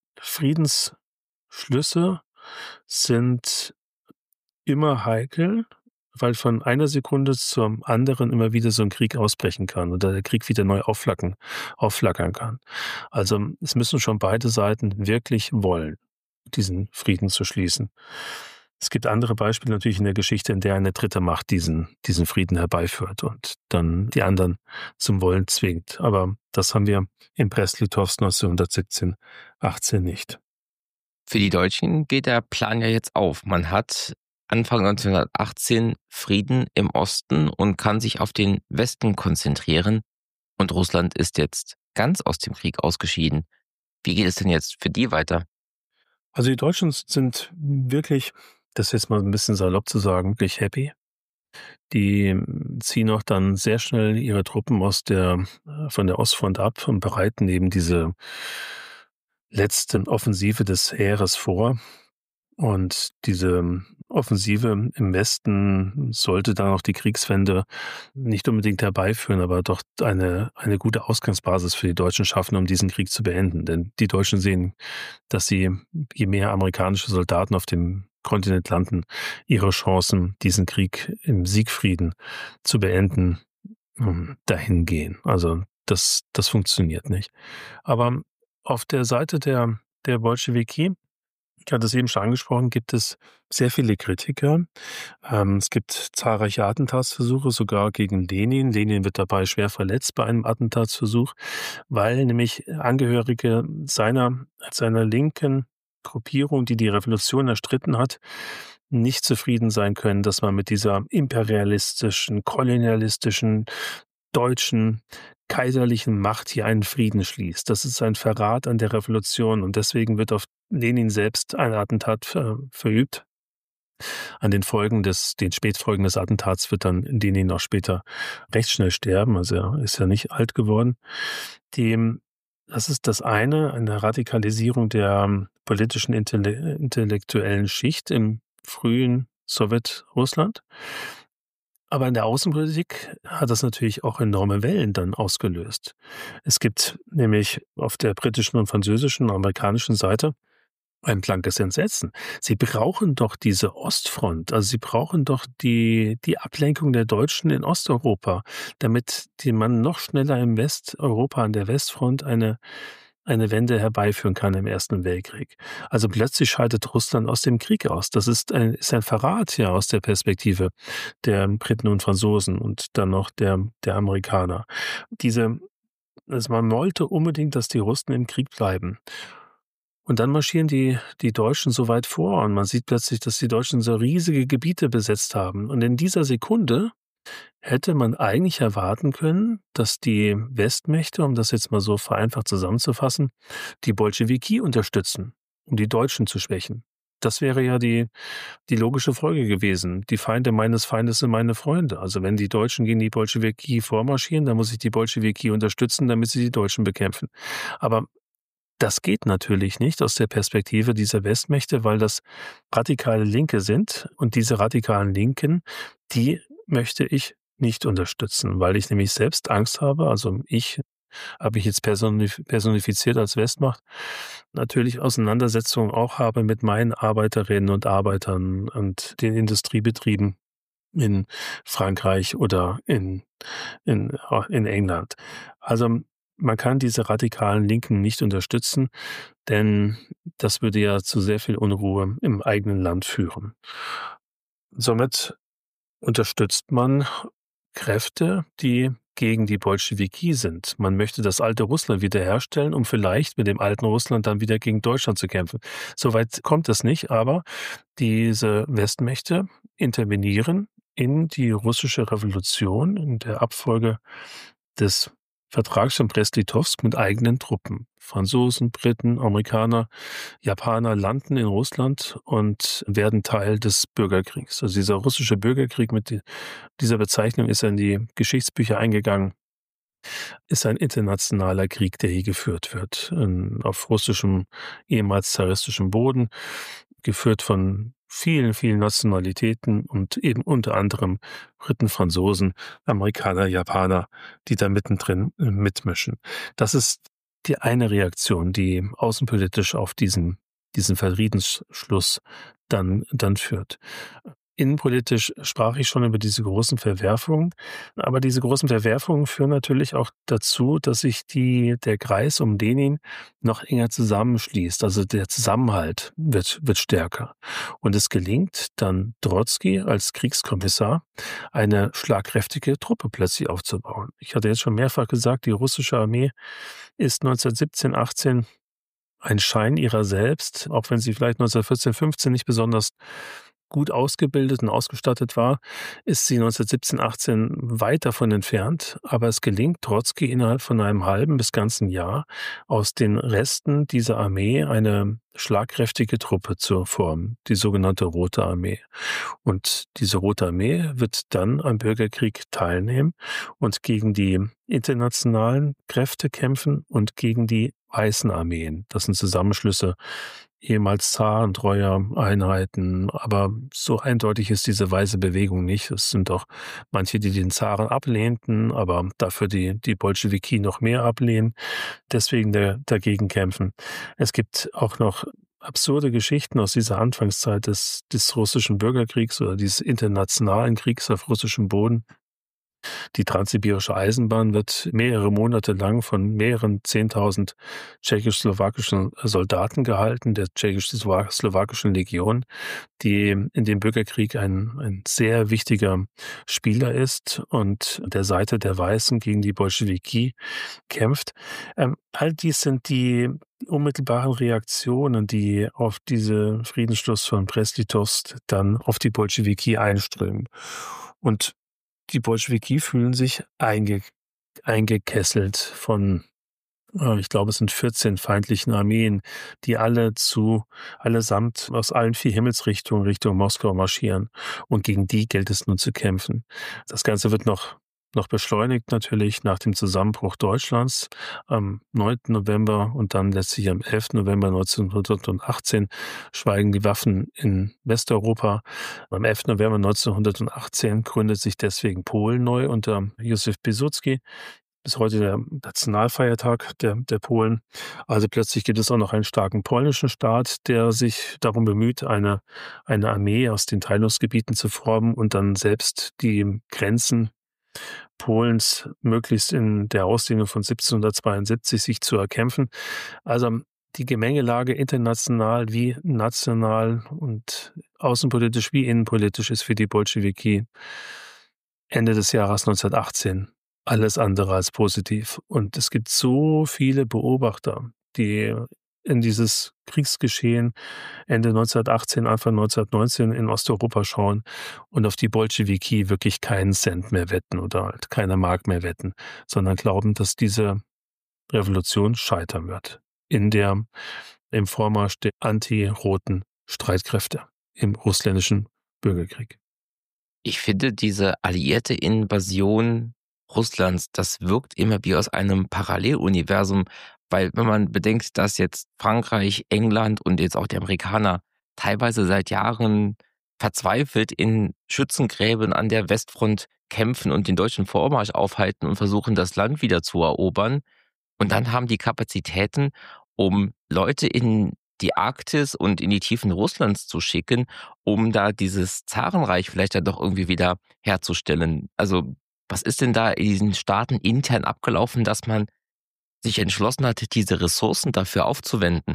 Friedensschlüsse sind immer heikel, weil von einer Sekunde zur anderen immer wieder so ein Krieg ausbrechen kann oder der Krieg wieder neu aufflackern kann. Also es müssen schon beide Seiten wirklich wollen, diesen Frieden zu schließen. Es gibt andere Beispiele natürlich in der Geschichte, in der eine dritte Macht diesen Frieden herbeiführt und dann die anderen zum Wollen zwingt. Aber das haben wir in Brest-Litovsk 1917, 18 nicht. Für die Deutschen geht der Plan ja jetzt auf. Man hat Anfang 1918 Frieden im Osten und kann sich auf den Westen konzentrieren. Und Russland ist jetzt ganz aus dem Krieg ausgeschieden. Wie geht es denn jetzt für die weiter? Also die Deutschen sind wirklich, das ist jetzt mal ein bisschen salopp zu sagen, wirklich happy. Die ziehen auch dann sehr schnell ihre Truppen von der Ostfront ab und bereiten eben diese letzte Offensive des Heeres vor. Und diese Offensive im Westen sollte dann auch die Kriegswende nicht unbedingt herbeiführen, aber doch eine gute Ausgangsbasis für die Deutschen schaffen, um diesen Krieg zu beenden. Denn die Deutschen sehen, dass sie, je mehr amerikanische Soldaten auf dem Kontinent landen, ihre Chancen, diesen Krieg im Siegfrieden zu beenden, dahin gehen. Also das funktioniert nicht. Aber auf der Seite der Bolschewiki Ich hatte es eben schon angesprochen, gibt es sehr viele Kritiker. Es gibt zahlreiche Attentatsversuche, sogar gegen Lenin. Lenin wird dabei schwer verletzt bei einem Attentatsversuch, weil nämlich Angehörige seiner linken Gruppierung, die die Revolution erstritten hat, nicht zufrieden sein können, dass man mit dieser imperialistischen, kolonialistischen, deutschen, kaiserlichen Macht hier einen Frieden schließt. Das ist ein Verrat an der Revolution und deswegen wird auf Lenin selbst ein Attentat verübt. An den Spätfolgen des Attentats wird dann Lenin noch später recht schnell sterben, also er ist ja nicht alt geworden. Das ist das eine Radikalisierung der politischen intellektuellen Schicht im frühen Sowjetrussland. Aber in der Außenpolitik hat das natürlich auch enorme Wellen dann ausgelöst. Es gibt nämlich auf der britischen und französischen und amerikanischen Seite ein blankes Entsetzen. Sie brauchen doch diese Ostfront, also sie brauchen doch die Ablenkung der Deutschen in Osteuropa, damit man noch schneller im Westeuropa an der Westfront eine Wende herbeiführen kann im Ersten Weltkrieg. Also plötzlich scheidet Russland aus dem Krieg aus. Das ist ein Verrat ja aus der Perspektive der Briten und Franzosen und dann noch der Amerikaner. Man wollte unbedingt, dass die Russen im Krieg bleiben. Und dann marschieren die Deutschen so weit vor und man sieht plötzlich, dass die Deutschen so riesige Gebiete besetzt haben. Und in dieser Sekunde hätte man eigentlich erwarten können, dass die Westmächte, um das jetzt mal so vereinfacht zusammenzufassen, die Bolschewiki unterstützen, um die Deutschen zu schwächen. Das wäre ja die logische Folge gewesen. Die Feinde meines Feindes sind meine Freunde. Also wenn die Deutschen gegen die Bolschewiki vormarschieren, dann muss ich die Bolschewiki unterstützen, damit sie die Deutschen bekämpfen. Aber das geht natürlich nicht aus der Perspektive dieser Westmächte, weil das radikale Linke sind und diese radikalen Linken, die möchte ich nicht unterstützen, weil ich nämlich selbst Angst habe, also ich habe mich jetzt personifiziert als Westmacht, natürlich Auseinandersetzungen auch habe mit meinen Arbeiterinnen und Arbeitern und den Industriebetrieben in Frankreich oder in England. Also man kann diese radikalen Linken nicht unterstützen, denn das würde ja zu sehr viel Unruhe im eigenen Land führen. Somit unterstützt man Kräfte, die gegen die Bolschewiki sind. Man möchte das alte Russland wiederherstellen, um vielleicht mit dem alten Russland dann wieder gegen Deutschland zu kämpfen. Soweit kommt es nicht, aber diese Westmächte intervenieren in die russische Revolution in der Abfolge des Vertrags von Brest-Litovsk mit eigenen Truppen. Franzosen, Briten, Amerikaner, Japaner landen in Russland und werden Teil des Bürgerkriegs. Also dieser russische Bürgerkrieg mit dieser Bezeichnung ist in die Geschichtsbücher eingegangen, ist ein internationaler Krieg, der hier geführt wird, auf russischem, ehemals zaristischem Boden, geführt von vielen, vielen Nationalitäten und eben unter anderem Briten, Franzosen, Amerikaner, Japaner, die da mittendrin mitmischen. Das ist die eine Reaktion, die außenpolitisch auf diesen Friedensschluss dann führt. Innenpolitisch sprach ich schon über diese großen Verwerfungen, aber diese großen Verwerfungen führen natürlich auch dazu, dass sich der Kreis um Lenin noch enger zusammenschließt. Also der Zusammenhalt wird stärker. Und es gelingt dann Trotzki als Kriegskommissar, eine schlagkräftige Truppe plötzlich aufzubauen. Ich hatte jetzt schon mehrfach gesagt, die russische Armee ist 1917, 18 ein Schein ihrer selbst, auch wenn sie vielleicht 1914, 15 nicht besonders gut ausgebildet und ausgestattet war, ist sie 1917, 18 weit davon entfernt. Aber es gelingt Trotzki innerhalb von einem halben bis ganzen Jahr aus den Resten dieser Armee eine schlagkräftige Truppe zu formen, die sogenannte Rote Armee. Und diese Rote Armee wird dann am Bürgerkrieg teilnehmen und gegen die internationalen Kräfte kämpfen und gegen die Weißen Armeen. Das sind Zusammenschlüsse ehemals zarentreuer Einheiten, aber so eindeutig ist diese weiße Bewegung nicht. Es sind auch manche, die den Zaren ablehnten, aber dafür die Bolschewiki noch mehr ablehnen, deswegen dagegen kämpfen. Es gibt auch noch absurde Geschichten aus dieser Anfangszeit des russischen Bürgerkriegs oder dieses internationalen Kriegs auf russischem Boden. Die transsibirische Eisenbahn wird mehrere Monate lang von mehreren 10.000 tschechoslowakischen Soldaten gehalten, der tschechoslowakischen Legion, die in dem Bürgerkrieg ein sehr wichtiger Spieler ist und der Seite der Weißen gegen die Bolschewiki kämpft. All dies sind die unmittelbaren Reaktionen, die auf diesen Friedensschluss von Brest-Litovsk dann auf die Bolschewiki einströmen. Und die Bolschewiki fühlen sich eingekesselt von, ich glaube, es sind 14 feindlichen Armeen, die allesamt aus allen 4 Himmelsrichtungen Richtung Moskau marschieren. Und gegen die gilt es nun zu kämpfen. Das Ganze wird noch beschleunigt natürlich nach dem Zusammenbruch Deutschlands am 9. November und dann letztlich am 11. November 1918 schweigen die Waffen in Westeuropa. Am 11. November 1918 gründet sich deswegen Polen neu unter Józef Piłsudski. Bis heute der Nationalfeiertag der Polen. Also plötzlich gibt es auch noch einen starken polnischen Staat, der sich darum bemüht, eine Armee aus den Teilungsgebieten zu formen und dann selbst die Grenzen Polens möglichst in der Ausdehnung von 1772 sich zu erkämpfen. Also die Gemengelage international wie national und außenpolitisch wie innenpolitisch ist für die Bolschewiki Ende des Jahres 1918 alles andere als positiv. Und es gibt so viele Beobachter, die in dieses Kriegsgeschehen Ende 1918, Anfang 1919 in Osteuropa schauen und auf die Bolschewiki wirklich keinen Cent mehr wetten oder halt keine Mark mehr wetten, sondern glauben, dass diese Revolution scheitern wird im Vormarsch der anti-roten Streitkräfte im russländischen Bürgerkrieg. Ich finde, diese alliierte Invasion Russlands, das wirkt immer wie aus einem Paralleluniversum, weil wenn man bedenkt, dass jetzt Frankreich, England und jetzt auch die Amerikaner teilweise seit Jahren verzweifelt in Schützengräben an der Westfront kämpfen und den deutschen Vormarsch aufhalten und versuchen, das Land wieder zu erobern. Und dann haben die Kapazitäten, um Leute in die Arktis und in die Tiefen Russlands zu schicken, um da dieses Zarenreich vielleicht dann doch irgendwie wieder herzustellen. Also, was ist denn da in diesen Staaten intern abgelaufen, dass man sich entschlossen hat, diese Ressourcen dafür aufzuwenden?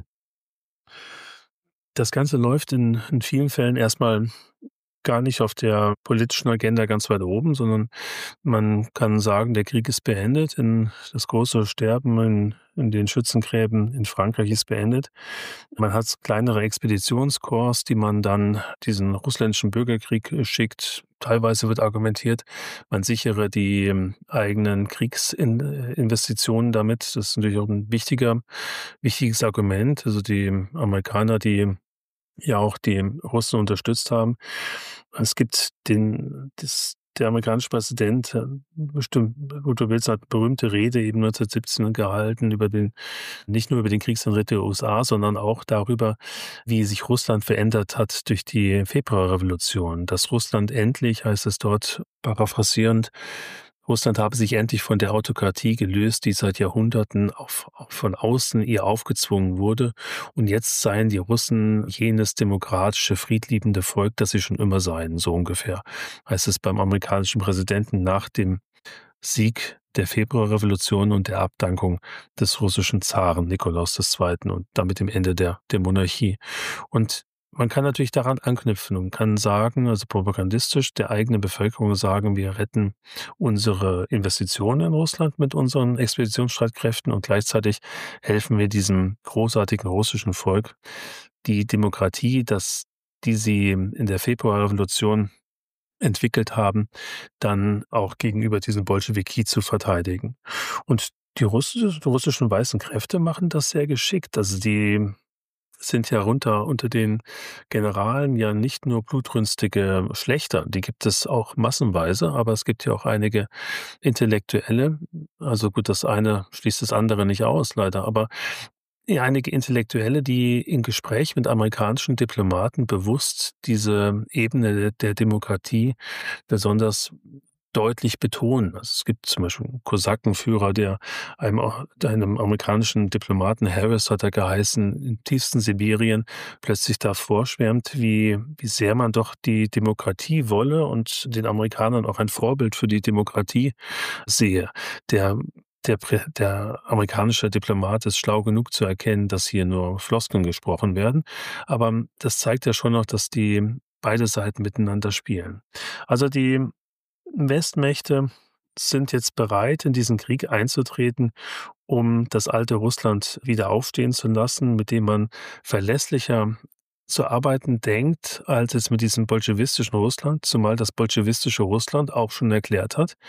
Das Ganze läuft in vielen Fällen erstmal gar nicht auf der politischen Agenda ganz weit oben, sondern man kann sagen, der Krieg ist beendet, das große Sterben in den Schützengräben in Frankreich ist beendet. Man hat kleinere Expeditionskorps, die man dann diesen russländischen Bürgerkrieg schickt. Teilweise wird argumentiert, man sichere die eigenen Kriegsinvestitionen damit. Das ist natürlich auch ein wichtiges Argument. Also die Amerikaner, die ja auch die Russen unterstützt haben. Es gibt der amerikanische Präsident, bestimmt Woodrow Wilson hat eine berühmte Rede eben 1917 gehalten nicht nur über den Kriegsantritt der USA, sondern auch darüber, wie sich Russland verändert hat durch die Februarrevolution. Dass Russland endlich, heißt es dort paraphrasierend, Russland habe sich endlich von der Autokratie gelöst, die seit Jahrhunderten von außen ihr aufgezwungen wurde. Und jetzt seien die Russen jenes demokratische, friedliebende Volk, das sie schon immer seien, so ungefähr. Heißt es beim amerikanischen Präsidenten nach dem Sieg der Februarrevolution und der Abdankung des russischen Zaren Nikolaus II. Und damit dem Ende der Monarchie. Und man kann natürlich daran anknüpfen und kann sagen, also propagandistisch der eigenen Bevölkerung sagen, wir retten unsere Investitionen in Russland mit unseren Expeditionsstreitkräften und gleichzeitig helfen wir diesem großartigen russischen Volk, die Demokratie, die sie in der Februarrevolution entwickelt haben, dann auch gegenüber diesen Bolschewiki zu verteidigen. Und die russischen weißen Kräfte machen das sehr geschickt. Also die sind ja unter den Generalen ja nicht nur blutrünstige Schlächter, die gibt es auch massenweise, aber es gibt ja auch einige Intellektuelle. Also gut, das eine schließt das andere nicht aus, leider, aber ja, einige Intellektuelle, die im Gespräch mit amerikanischen Diplomaten bewusst diese Ebene der Demokratie besonders deutlich betonen. Also es gibt zum Beispiel einen Kosakenführer, der einem amerikanischen Diplomaten, Harris hat er geheißen, im tiefsten Sibirien plötzlich da vorschwärmt, wie sehr man doch die Demokratie wolle und den Amerikanern auch ein Vorbild für die Demokratie sehe. Der der amerikanische Diplomat ist schlau genug zu erkennen, dass hier nur Floskeln gesprochen werden, aber das zeigt ja schon noch, dass die beide Seiten miteinander spielen. Also, die Westmächte sind jetzt bereit, in diesen Krieg einzutreten, um das alte Russland wieder aufstehen zu lassen, mit dem man verlässlicher zu arbeiten denkt, als es mit diesem bolschewistischen Russland, zumal das bolschewistische Russland auch schon erklärt hat,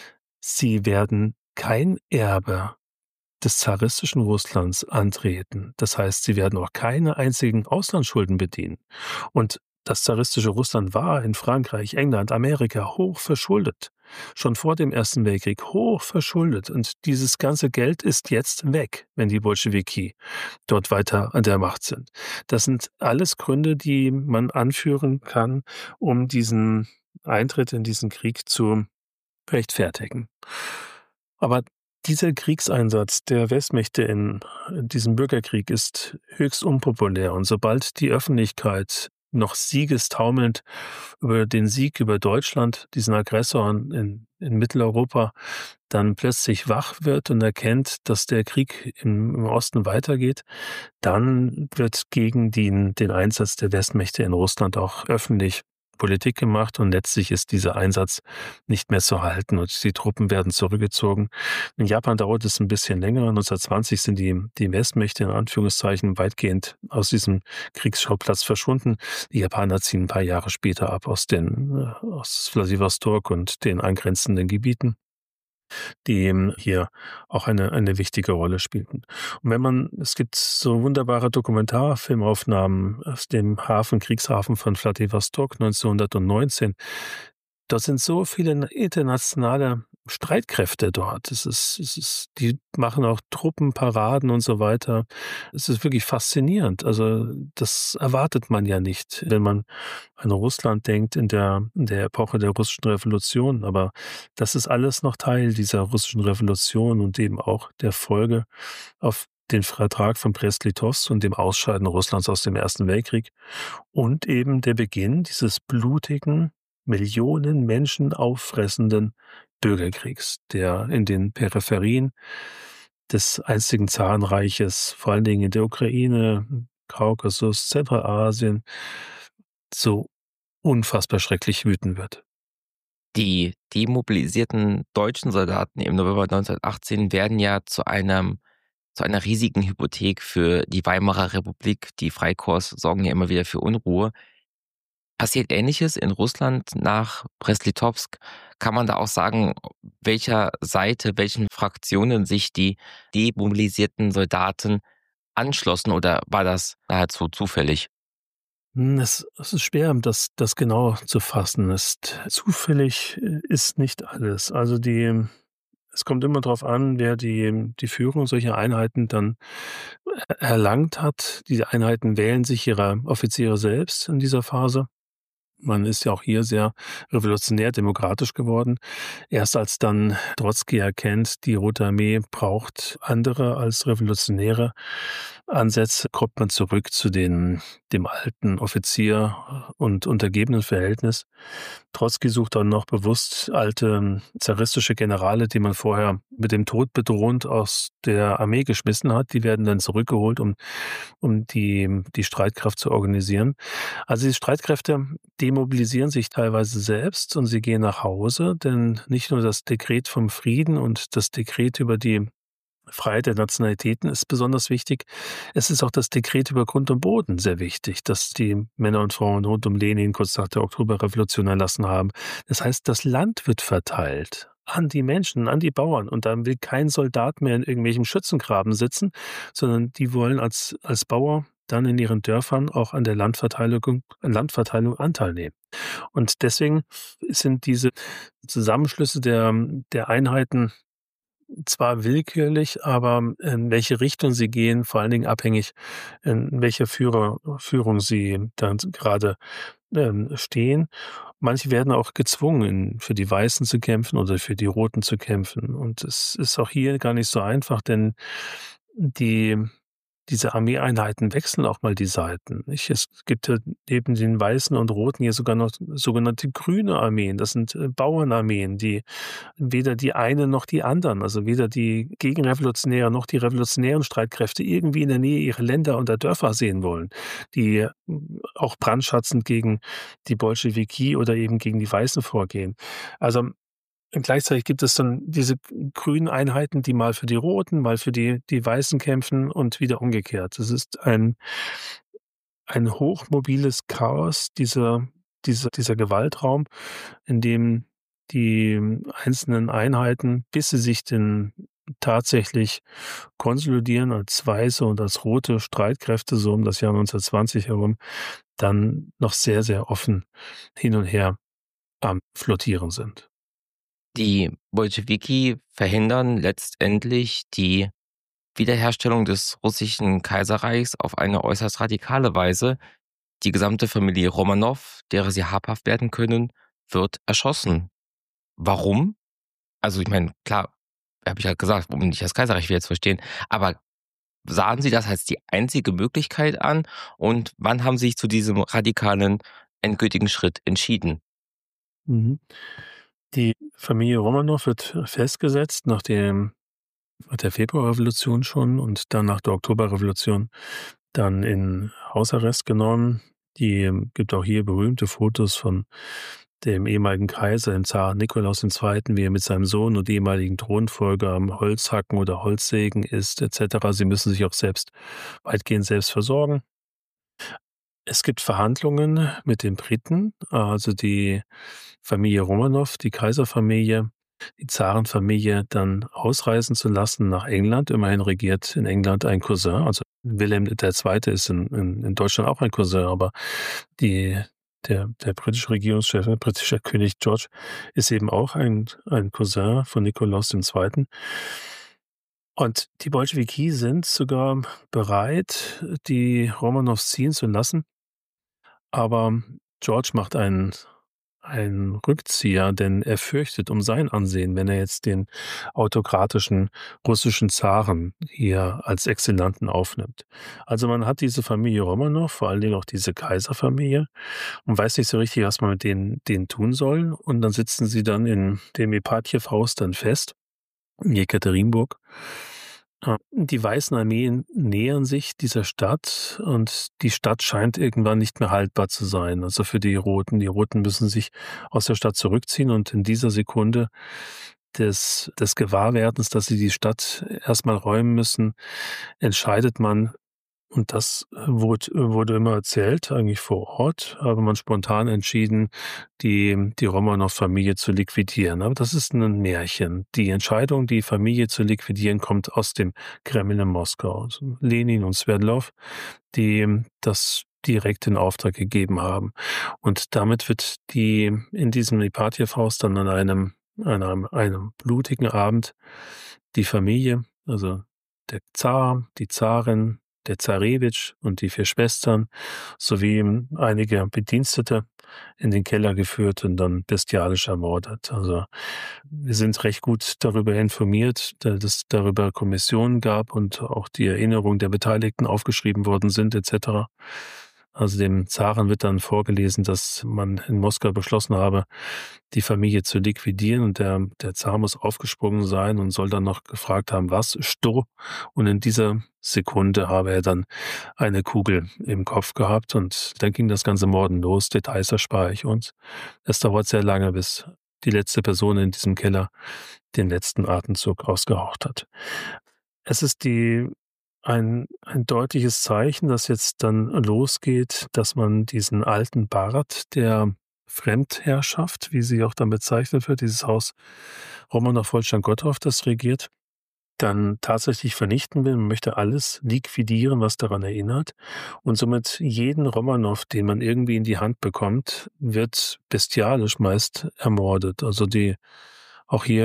sie werden kein Erbe des zaristischen Russlands antreten. Das heißt, sie werden auch keine einzigen Auslandsschulden bedienen. Und das zaristische Russland war in Frankreich, England, Amerika hoch verschuldet. Schon vor dem Ersten Weltkrieg hoch verschuldet. Und dieses ganze Geld ist jetzt weg, wenn die Bolschewiki dort weiter an der Macht sind. Das sind alles Gründe, die man anführen kann, um diesen Eintritt in diesen Krieg zu rechtfertigen. Aber dieser Kriegseinsatz der Westmächte in diesem Bürgerkrieg ist höchst unpopulär. Und sobald die Öffentlichkeit noch siegestaumelnd über den Sieg über Deutschland, diesen Aggressor in Mitteleuropa, dann plötzlich wach wird und erkennt, dass der Krieg im Osten weitergeht, dann wird gegen den Einsatz der Westmächte in Russland auch öffentlich Politik gemacht und letztlich ist dieser Einsatz nicht mehr zu halten und die Truppen werden zurückgezogen. In Japan dauert es ein bisschen länger. 1920 sind die Westmächte in Anführungszeichen weitgehend aus diesem Kriegsschauplatz verschwunden. Die Japaner ziehen ein paar Jahre später ab aus Wladiwostok und den angrenzenden Gebieten, die eben hier auch eine wichtige Rolle spielten. Und es gibt so wunderbare Dokumentarfilmaufnahmen aus dem Kriegshafen von Wladiwostok 1919. Dort sind so viele internationale Streitkräfte dort. Die machen auch Truppenparaden und so weiter. Es ist wirklich faszinierend. Also, das erwartet man ja nicht, wenn man an Russland denkt in der Epoche der Russischen Revolution. Aber das ist alles noch Teil dieser Russischen Revolution und eben auch der Folge auf den Vertrag von Brest-Litovsk und dem Ausscheiden Russlands aus dem Ersten Weltkrieg und eben der Beginn dieses blutigen, Millionen Menschen auffressenden Bürgerkriegs, der in den Peripherien des einstigen Zarenreiches, vor allen Dingen in der Ukraine, Kaukasus, Zentralasien, so unfassbar schrecklich wüten wird. Die demobilisierten deutschen Soldaten im November 1918 werden ja zu einer riesigen Hypothek für die Weimarer Republik. Die Freikorps sorgen ja immer wieder für Unruhe. Passiert Ähnliches in Russland nach Brest-Litovsk? Kann man da auch sagen, welcher Seite, welchen Fraktionen sich die demobilisierten Soldaten anschlossen oder war das nahezu zufällig? Es ist schwer, das genau zu fassen. Zufällig ist nicht alles. Also es kommt immer darauf an, wer die Führung solcher Einheiten dann erlangt hat. Diese Einheiten wählen sich ihre Offiziere selbst in dieser Phase. Man ist ja auch hier sehr revolutionär demokratisch geworden. Erst als dann Trotzki erkennt, die Rote Armee braucht andere als revolutionäre Ansätze, kommt man zurück zu dem alten Offizier- und Untergebenenverhältnis. Trotzki sucht dann noch bewusst alte zaristische Generale, die man vorher mit dem Tod bedrohend aus der Armee geschmissen hat. Die werden dann zurückgeholt, um die Streitkraft zu organisieren. Also die Streitkräfte demobilisieren sich teilweise selbst und sie gehen nach Hause, denn nicht nur das Dekret vom Frieden und das Dekret über die Freiheit der Nationalitäten ist besonders wichtig. Es ist auch das Dekret über Grund und Boden sehr wichtig, das die Männer und Frauen rund um Lenin kurz nach der Oktoberrevolution erlassen haben. Das heißt, das Land wird verteilt an die Menschen, an die Bauern. Und dann will kein Soldat mehr in irgendwelchem Schützengraben sitzen, sondern die wollen als Bauer dann in ihren Dörfern auch an der Landverteilung Anteil nehmen. Und deswegen sind diese Zusammenschlüsse der Einheiten zwar willkürlich, aber in welche Richtung sie gehen, vor allen Dingen abhängig, in welcher Führung sie dann gerade stehen. Manche werden auch gezwungen, für die Weißen zu kämpfen oder für die Roten zu kämpfen. Und es ist auch hier gar nicht so einfach, denn die diese Armeeeinheiten wechseln auch mal die Seiten, nicht? Es gibt ja neben den Weißen und Roten hier sogar noch sogenannte grüne Armeen. Das sind, Bauernarmeen, die weder die einen noch die anderen, also weder die Gegenrevolutionäre noch die revolutionären Streitkräfte irgendwie in der Nähe ihrer Länder und der Dörfer sehen wollen, die, auch brandschatzend gegen die Bolschewiki oder eben gegen die Weißen vorgehen. Also, gleichzeitig gibt es dann diese grünen Einheiten, die mal für die Roten, mal für die Weißen kämpfen und wieder umgekehrt. Das ist ein hochmobiles Chaos, dieser Gewaltraum, in dem die einzelnen Einheiten, bis sie sich denn tatsächlich konsolidieren als weiße und als rote Streitkräfte, so um das Jahr 1920 herum, dann noch sehr, sehr offen hin und her am Flottieren sind. Die Bolschewiki verhindern letztendlich die Wiederherstellung des russischen Kaiserreichs auf eine äußerst radikale Weise. Die gesamte Familie Romanow, derer sie habhaft werden können, wird erschossen. Warum? Also ich meine, klar, habe ich halt gesagt, um nicht das Kaiserreich wieder zu verstehen, aber sahen Sie das als die einzige Möglichkeit an und wann haben Sie sich zu diesem radikalen, endgültigen Schritt entschieden? Mhm. Die Familie Romanow wird festgesetzt nach der Februarrevolution schon und dann nach der Oktoberrevolution dann in Hausarrest genommen. Gibt auch hier berühmte Fotos von dem ehemaligen Kaiser, dem Zar Nikolaus II., wie er mit seinem Sohn und ehemaligen Thronfolger am Holzhacken oder Holzsägen ist et cetera. Sie müssen sich auch weitgehend selbst versorgen. Es gibt Verhandlungen mit den Briten, also die Familie Romanow, die Kaiserfamilie, die Zarenfamilie dann ausreisen zu lassen nach England. Immerhin regiert in England ein Cousin, also Wilhelm II. Ist in Deutschland auch ein Cousin, aber die der britische Regierungschef, der britische König George, ist eben auch ein Cousin von Nikolaus II. Und die Bolschewiki sind sogar bereit, die Romanows ziehen zu lassen, aber George macht einen Rückzieher, denn er fürchtet um sein Ansehen, wenn er jetzt den autokratischen russischen Zaren hier als Exzellenten aufnimmt. Also man hat diese Familie Romanow, vor allen Dingen auch diese Kaiserfamilie, und weiß nicht so richtig, was man mit denen tun soll. Und dann sitzen sie dann in dem Ipatjew-Haus dann fest, in Jekaterinburg. Die Weißen Armeen nähern sich dieser Stadt und die Stadt scheint irgendwann nicht mehr haltbar zu sein, also für die Roten. Die Roten müssen sich aus der Stadt zurückziehen und in dieser Sekunde des Gewahrwerdens, dass sie die Stadt erst mal räumen müssen, entscheidet man, und das wurde immer erzählt, eigentlich vor Ort, habe man spontan entschieden, die Romanow-Familie zu liquidieren. Aber das ist ein Märchen. Die Entscheidung, die Familie zu liquidieren, kommt aus dem Kreml in Moskau. Also Lenin und Swerdlow, die das direkt in Auftrag gegeben haben. Und damit wird in diesem Ipatjew-Haus dann an einem blutigen Abend die Familie, also der Zar, die Zarin, der Zarewitsch und die 4 Schwestern sowie einige Bedienstete in den Keller geführt und dann bestialisch ermordet. Also, wir sind recht gut darüber informiert, da es darüber Kommissionen gab und auch die Erinnerungen der Beteiligten aufgeschrieben worden sind et cetera. Also, dem Zaren wird dann vorgelesen, dass man in Moskau beschlossen habe, die Familie zu liquidieren, und der Zar muss aufgesprungen sein und soll dann noch gefragt haben: „Was? Sto?“ Und in dieser Sekunde habe er dann eine Kugel im Kopf gehabt und dann ging das ganze Morden los. Details erspare ich uns. Es dauert sehr lange, bis die letzte Person in diesem Keller den letzten Atemzug ausgehaucht hat. Es ist ein deutliches Zeichen, dass jetzt dann losgeht, dass man diesen alten Bart der Fremdherrschaft, wie sie auch dann bezeichnet wird, dieses Haus Romanow-Wolfgang-Gottorf, das regiert, dann tatsächlich vernichten will. Man möchte alles liquidieren, was daran erinnert. Und somit jeden Romanow, den man irgendwie in die Hand bekommt, wird bestialisch meist ermordet. Also auch hier,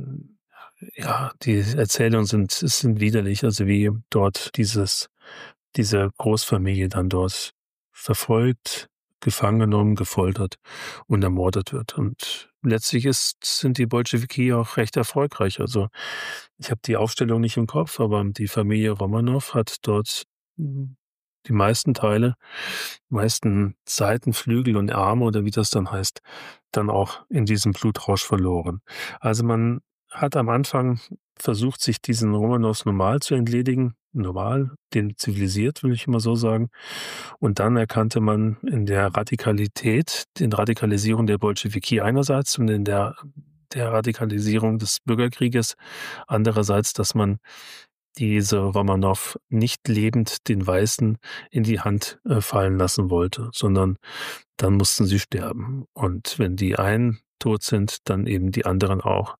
ja, die Erzählungen sind widerlich, also wie dort diese Großfamilie dann dort verfolgt, gefangen genommen, gefoltert und ermordet wird. Und letztlich sind die Bolschewiki auch recht erfolgreich. Also ich habe die Aufstellung nicht im Kopf, aber die Familie Romanow hat dort die meisten Teile, meisten Seitenflügel und Arme oder wie das dann heißt, dann auch in diesem Blutrausch verloren. Also man hat am Anfang versucht, sich diesen Romanows normal zu entledigen, normal, den zivilisiert, will ich immer so sagen. Und dann erkannte man in der Radikalität, den Radikalisierung der Bolschewiki einerseits und in der Radikalisierung des Bürgerkrieges andererseits, dass man diese Romanow nicht lebend den Weißen in die Hand fallen lassen wollte, sondern dann mussten sie sterben. Und wenn die einen tot sind, dann eben die anderen auch.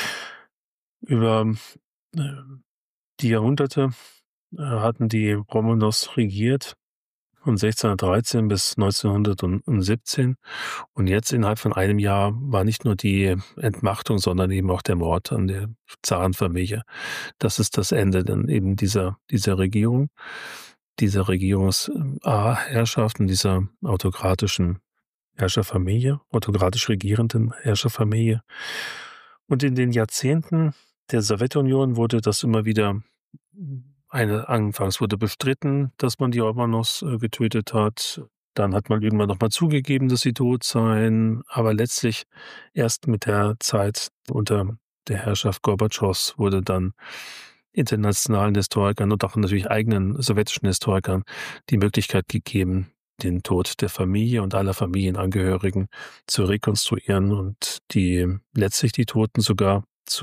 Über äh, die Jahrhunderte hatten die Romanows regiert von 1613 bis 1917. Und jetzt innerhalb von einem Jahr war nicht nur die Entmachtung, sondern eben auch der Mord an der Zarenfamilie. Das ist das Ende dann eben dieser Regierung, dieser Regierungsherrschaft und dieser autokratischen Herrscherfamilie, autokratisch regierenden Herrscherfamilie. Und in den Jahrzehnten der Sowjetunion wurde das immer wieder anfangs wurde bestritten, dass man die Romanos getötet hat. Dann hat man irgendwann nochmal zugegeben, dass sie tot seien. Aber letztlich erst mit der Zeit unter der Herrschaft Gorbatschows wurde dann internationalen Historikern und auch natürlich eigenen sowjetischen Historikern die Möglichkeit gegeben, den Tod der Familie und aller Familienangehörigen zu rekonstruieren und letztlich die Toten sogar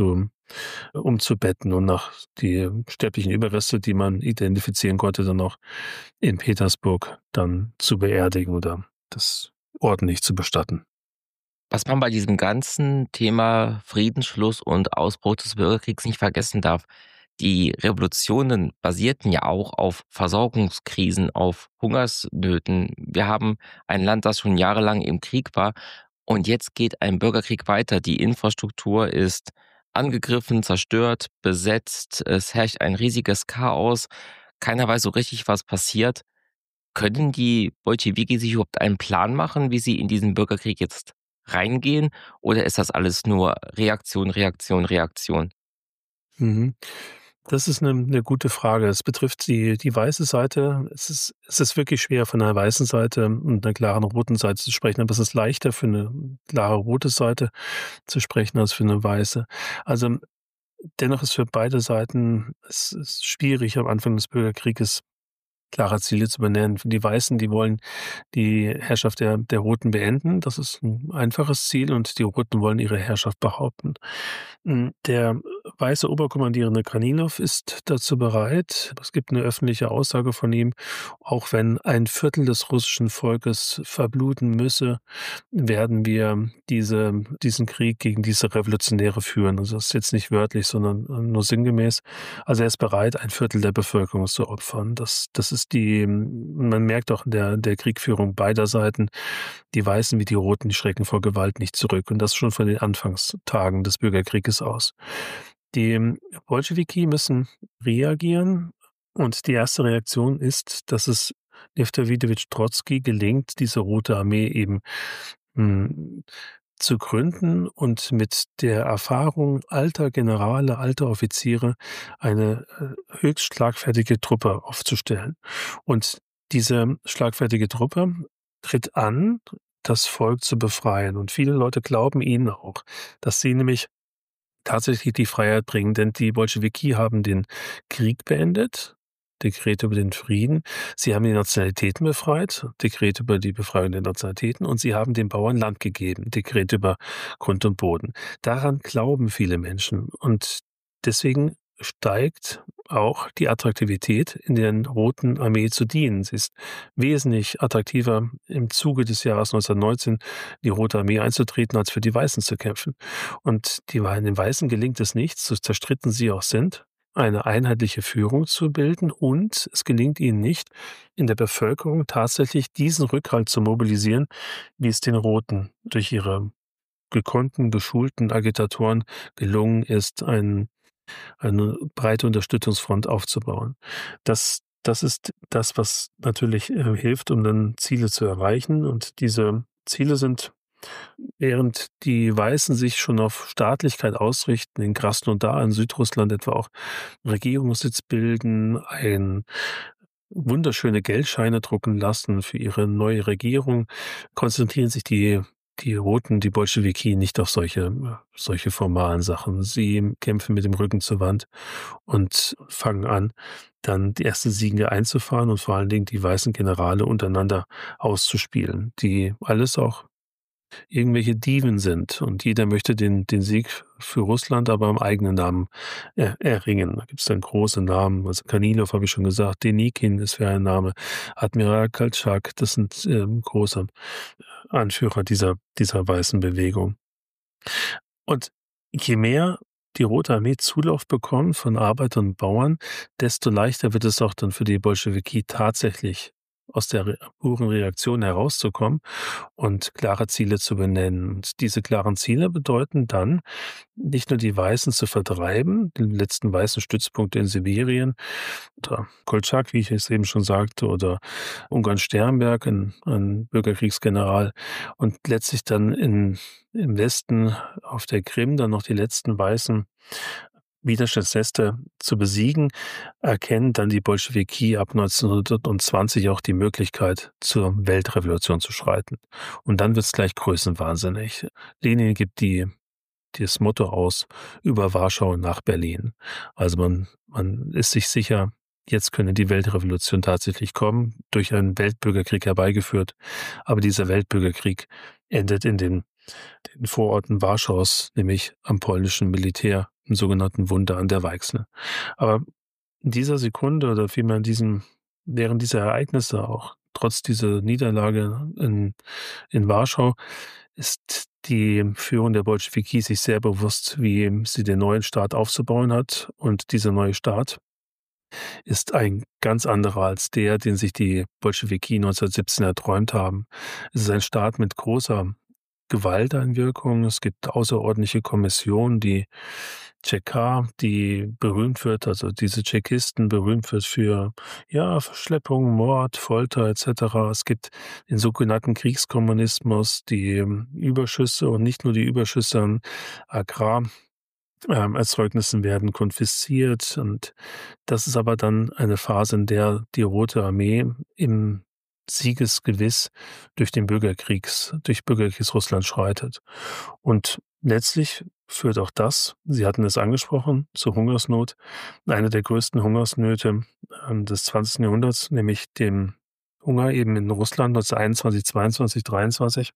umzubetten und nach die sterblichen Überreste, die man identifizieren konnte, dann auch in Petersburg dann zu beerdigen oder das ordentlich zu bestatten. Was man bei diesem ganzen Thema Friedensschluss und Ausbruch des Bürgerkriegs nicht vergessen darf, die Revolutionen basierten ja auch auf Versorgungskrisen, auf Hungersnöten. Wir haben ein Land, das schon jahrelang im Krieg war, und jetzt geht ein Bürgerkrieg weiter. Die Infrastruktur ist angegriffen, zerstört, besetzt. Es herrscht ein riesiges Chaos. Keiner weiß so richtig, was passiert. Können die Bolschewiki sich überhaupt einen Plan machen, wie sie in diesen Bürgerkrieg jetzt reingehen? Oder ist das alles nur Reaktion, Reaktion, Reaktion? Mhm. Das ist eine gute Frage. Es betrifft die weiße Seite. Es ist wirklich schwer, von einer weißen Seite und einer klaren roten Seite zu sprechen, aber es ist leichter für eine klare rote Seite zu sprechen als für eine weiße. Also, dennoch ist für beide Seiten es ist schwierig, am Anfang des Bürgerkrieges klare Ziele zu benennen. Für die Weißen, die wollen die Herrschaft der Roten beenden. Das ist ein einfaches Ziel und die Roten wollen ihre Herrschaft behaupten. Der weiße Oberkommandierende Kanilow ist dazu bereit. Es gibt eine öffentliche Aussage von ihm, auch wenn ein Viertel des russischen Volkes verbluten müsse, werden wir diesen Krieg gegen diese Revolutionäre führen. Also das ist jetzt nicht wörtlich, sondern nur sinngemäß. Also er ist bereit, ein Viertel der Bevölkerung zu opfern. Das ist man merkt auch in der Kriegführung beider Seiten, die Weißen wie die Roten, die schrecken vor Gewalt nicht zurück. Und das schon von den Anfangstagen des Bürgerkrieges aus. Die Bolschewiki müssen reagieren und die erste Reaktion ist, dass es Lew Dawidowitsch Trotzki gelingt, diese Rote Armee eben hm, zu gründen und mit der Erfahrung alter Generale, alter Offiziere eine höchst schlagfertige Truppe aufzustellen. Und diese schlagfertige Truppe tritt an, das Volk zu befreien. Und viele Leute glauben ihnen auch, dass sie nämlich tatsächlich die Freiheit bringen, denn die Bolschewiki haben den Krieg beendet, Dekret über den Frieden. Sie haben die Nationalitäten befreit, Dekret über die Befreiung der Nationalitäten, und sie haben den Bauern Land gegeben, Dekret über Grund und Boden. Daran glauben viele Menschen und deswegen steigt auch die Attraktivität, in der Roten Armee zu dienen. Sie ist wesentlich attraktiver im Zuge des Jahres 1919 die Rote Armee einzutreten, als für die Weißen zu kämpfen. Und den Weißen gelingt es nicht, so zerstritten sie auch sind, eine einheitliche Führung zu bilden, und es gelingt ihnen nicht, in der Bevölkerung tatsächlich diesen Rückhalt zu mobilisieren, wie es den Roten durch ihre gekonnten, geschulten Agitatoren gelungen ist, eine breite Unterstützungsfront aufzubauen. Das das ist das, was natürlich hilft, um dann Ziele zu erreichen. Und diese Ziele sind, während die Weißen sich schon auf Staatlichkeit ausrichten, in Krasnodar in Südrussland etwa auch Regierungssitz bilden, wunderschöne Geldscheine drucken lassen für ihre neue Regierung, konzentrieren sich die Roten, die Bolschewiki, nicht auf solche formalen Sachen. Sie kämpfen mit dem Rücken zur Wand und fangen an, dann die ersten Siege einzufahren und vor allen Dingen die weißen Generale untereinander auszuspielen, die alles auch irgendwelche Diven sind. Und jeder möchte den Sieg für Russland aber im eigenen Namen erringen. Da gibt es dann große Namen. Also Kanilov habe ich schon gesagt, Denikin, das wäre ein Name, Admiral Koltschak, das sind große Anführer dieser weißen Bewegung. Und je mehr die Rote Armee Zulauf bekommt von Arbeitern und Bauern, desto leichter wird es auch dann für die Bolschewiki tatsächlich aus der puren Reaktion herauszukommen und klare Ziele zu benennen. Und diese klaren Ziele bedeuten dann, nicht nur die Weißen zu vertreiben, den letzten weißen Stützpunkt in Sibirien, oder Koltschak, wie ich es eben schon sagte, oder Ungarn-Sternberg, ein Bürgerkriegsgeneral, und letztlich dann im Westen auf der Krim dann noch die letzten weißen Widerstandsnester zu besiegen, erkennen dann die Bolschewiki ab 1920 auch die Möglichkeit, zur Weltrevolution zu schreiten. Und dann wird's gleich größenwahnsinnig. Lenin gibt das Motto aus: über Warschau nach Berlin. Also man ist sich sicher, jetzt könne die Weltrevolution tatsächlich kommen, durch einen Weltbürgerkrieg herbeigeführt. Aber dieser Weltbürgerkrieg endet in den Vororten Warschaus, nämlich am polnischen Militär, im sogenannten Wunder an der Weichsel. Aber in dieser Sekunde oder vielmehr während dieser Ereignisse auch, trotz dieser Niederlage in Warschau, ist die Führung der Bolschewiki sich sehr bewusst, wie sie den neuen Staat aufzubauen hat. Und dieser neue Staat ist ein ganz anderer als der, den sich die Bolschewiki 1917 erträumt haben. Es ist ein Staat mit großer Gewalteinwirkung. Es gibt außerordentliche Kommissionen, die Tscheka, die berühmt wird, also diese Tschekisten berühmt wird für, ja, Verschleppung, Mord, Folter etc. Es gibt den sogenannten Kriegskommunismus, die Überschüsse und nicht nur die Überschüsse an Erzeugnissen werden konfisziert, und das ist aber dann eine Phase, in der die Rote Armee im Siegesgewiss durch Bürgerkriegsrussland schreitet. Und letztlich führt auch das, Sie hatten es angesprochen, zur Hungersnot, eine der größten Hungersnöte des 20. Jahrhunderts, nämlich dem Hunger eben in Russland 1921, 22, 23,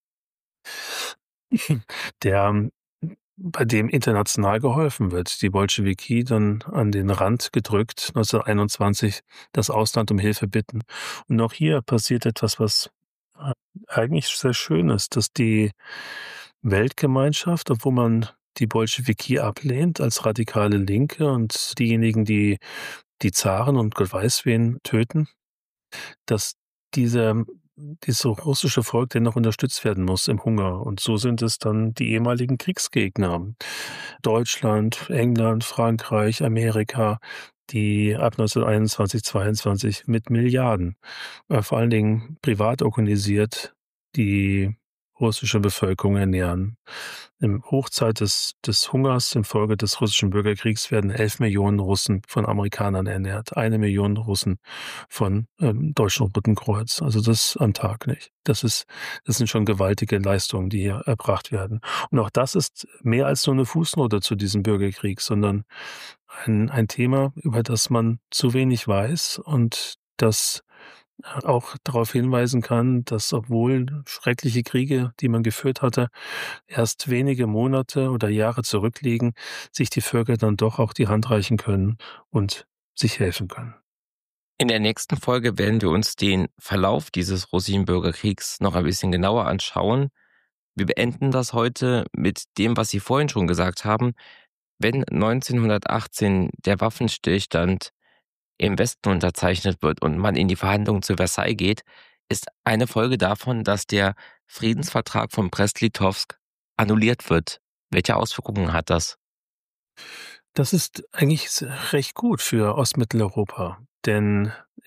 der bei dem international geholfen wird. Die Bolschewiki dann an den Rand gedrückt, 1921 das Ausland um Hilfe bitten. Und auch hier passiert etwas, was eigentlich sehr schön ist, dass die Weltgemeinschaft, obwohl man die Bolschewiki ablehnt als radikale Linke und diejenigen, die die Zaren und Gott weiß wen töten, dass diese dieses russische Volk dennoch unterstützt werden muss im Hunger. Und so sind es dann die ehemaligen Kriegsgegner. Deutschland, England, Frankreich, Amerika, die ab 1921, 22 mit Milliarden, vor allen Dingen privat organisiert, die russische Bevölkerung ernähren. Im Hochzeit des Hungers infolge des russischen Bürgerkriegs werden 11 Millionen Russen von Amerikanern ernährt, 1 Million Russen von Deutschen Roten Kreuz. Also das am Tag nicht. Das sind schon gewaltige Leistungen, die hier erbracht werden. Und auch das ist mehr als nur eine Fußnote zu diesem Bürgerkrieg, sondern ein Thema, über das man zu wenig weiß und das auch darauf hinweisen kann, dass, obwohl schreckliche Kriege, die man geführt hatte, erst wenige Monate oder Jahre zurückliegen, sich die Völker dann doch auch die Hand reichen können und sich helfen können. In der nächsten Folge werden wir uns den Verlauf dieses russischen Bürgerkriegs noch ein bisschen genauer anschauen. Wir beenden das heute mit dem, was Sie vorhin schon gesagt haben. Wenn 1918 der Waffenstillstand im Westen unterzeichnet wird und man in die Verhandlungen zu Versailles geht, ist eine Folge davon, dass der Friedensvertrag von Brest-Litowsk annulliert wird. Welche Auswirkungen hat das? Das ist eigentlich recht gut für Ostmitteleuropa, denn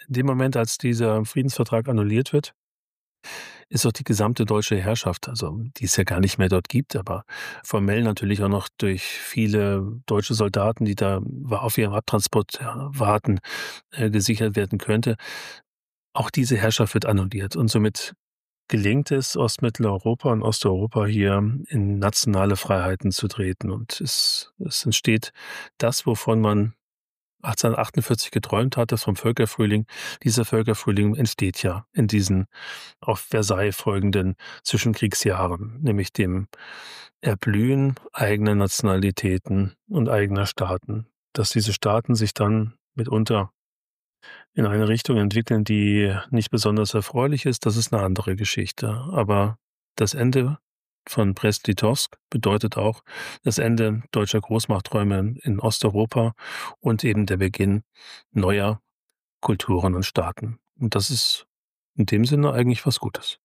In dem Moment, als dieser Friedensvertrag annulliert wird, ist auch die gesamte deutsche Herrschaft, also die es ja gar nicht mehr dort gibt, aber formell natürlich auch noch durch viele deutsche Soldaten, die da auf ihren Abtransport warten, gesichert werden könnte. Auch diese Herrschaft wird annulliert und somit gelingt es Ostmitteleuropa und Osteuropa hier in nationale Freiheiten zu treten und es entsteht das, wovon man 1848 geträumt hatte vom Völkerfrühling. Dieser Völkerfrühling entsteht ja in diesen auf Versailles folgenden Zwischenkriegsjahren, nämlich dem Erblühen eigener Nationalitäten und eigener Staaten. Dass diese Staaten sich dann mitunter in eine Richtung entwickeln, die nicht besonders erfreulich ist, das ist eine andere Geschichte. Aber das Ende von Brest-Litovsk bedeutet auch das Ende deutscher Großmachtträume in Osteuropa und eben der Beginn neuer Kulturen und Staaten. Und das ist in dem Sinne eigentlich was Gutes.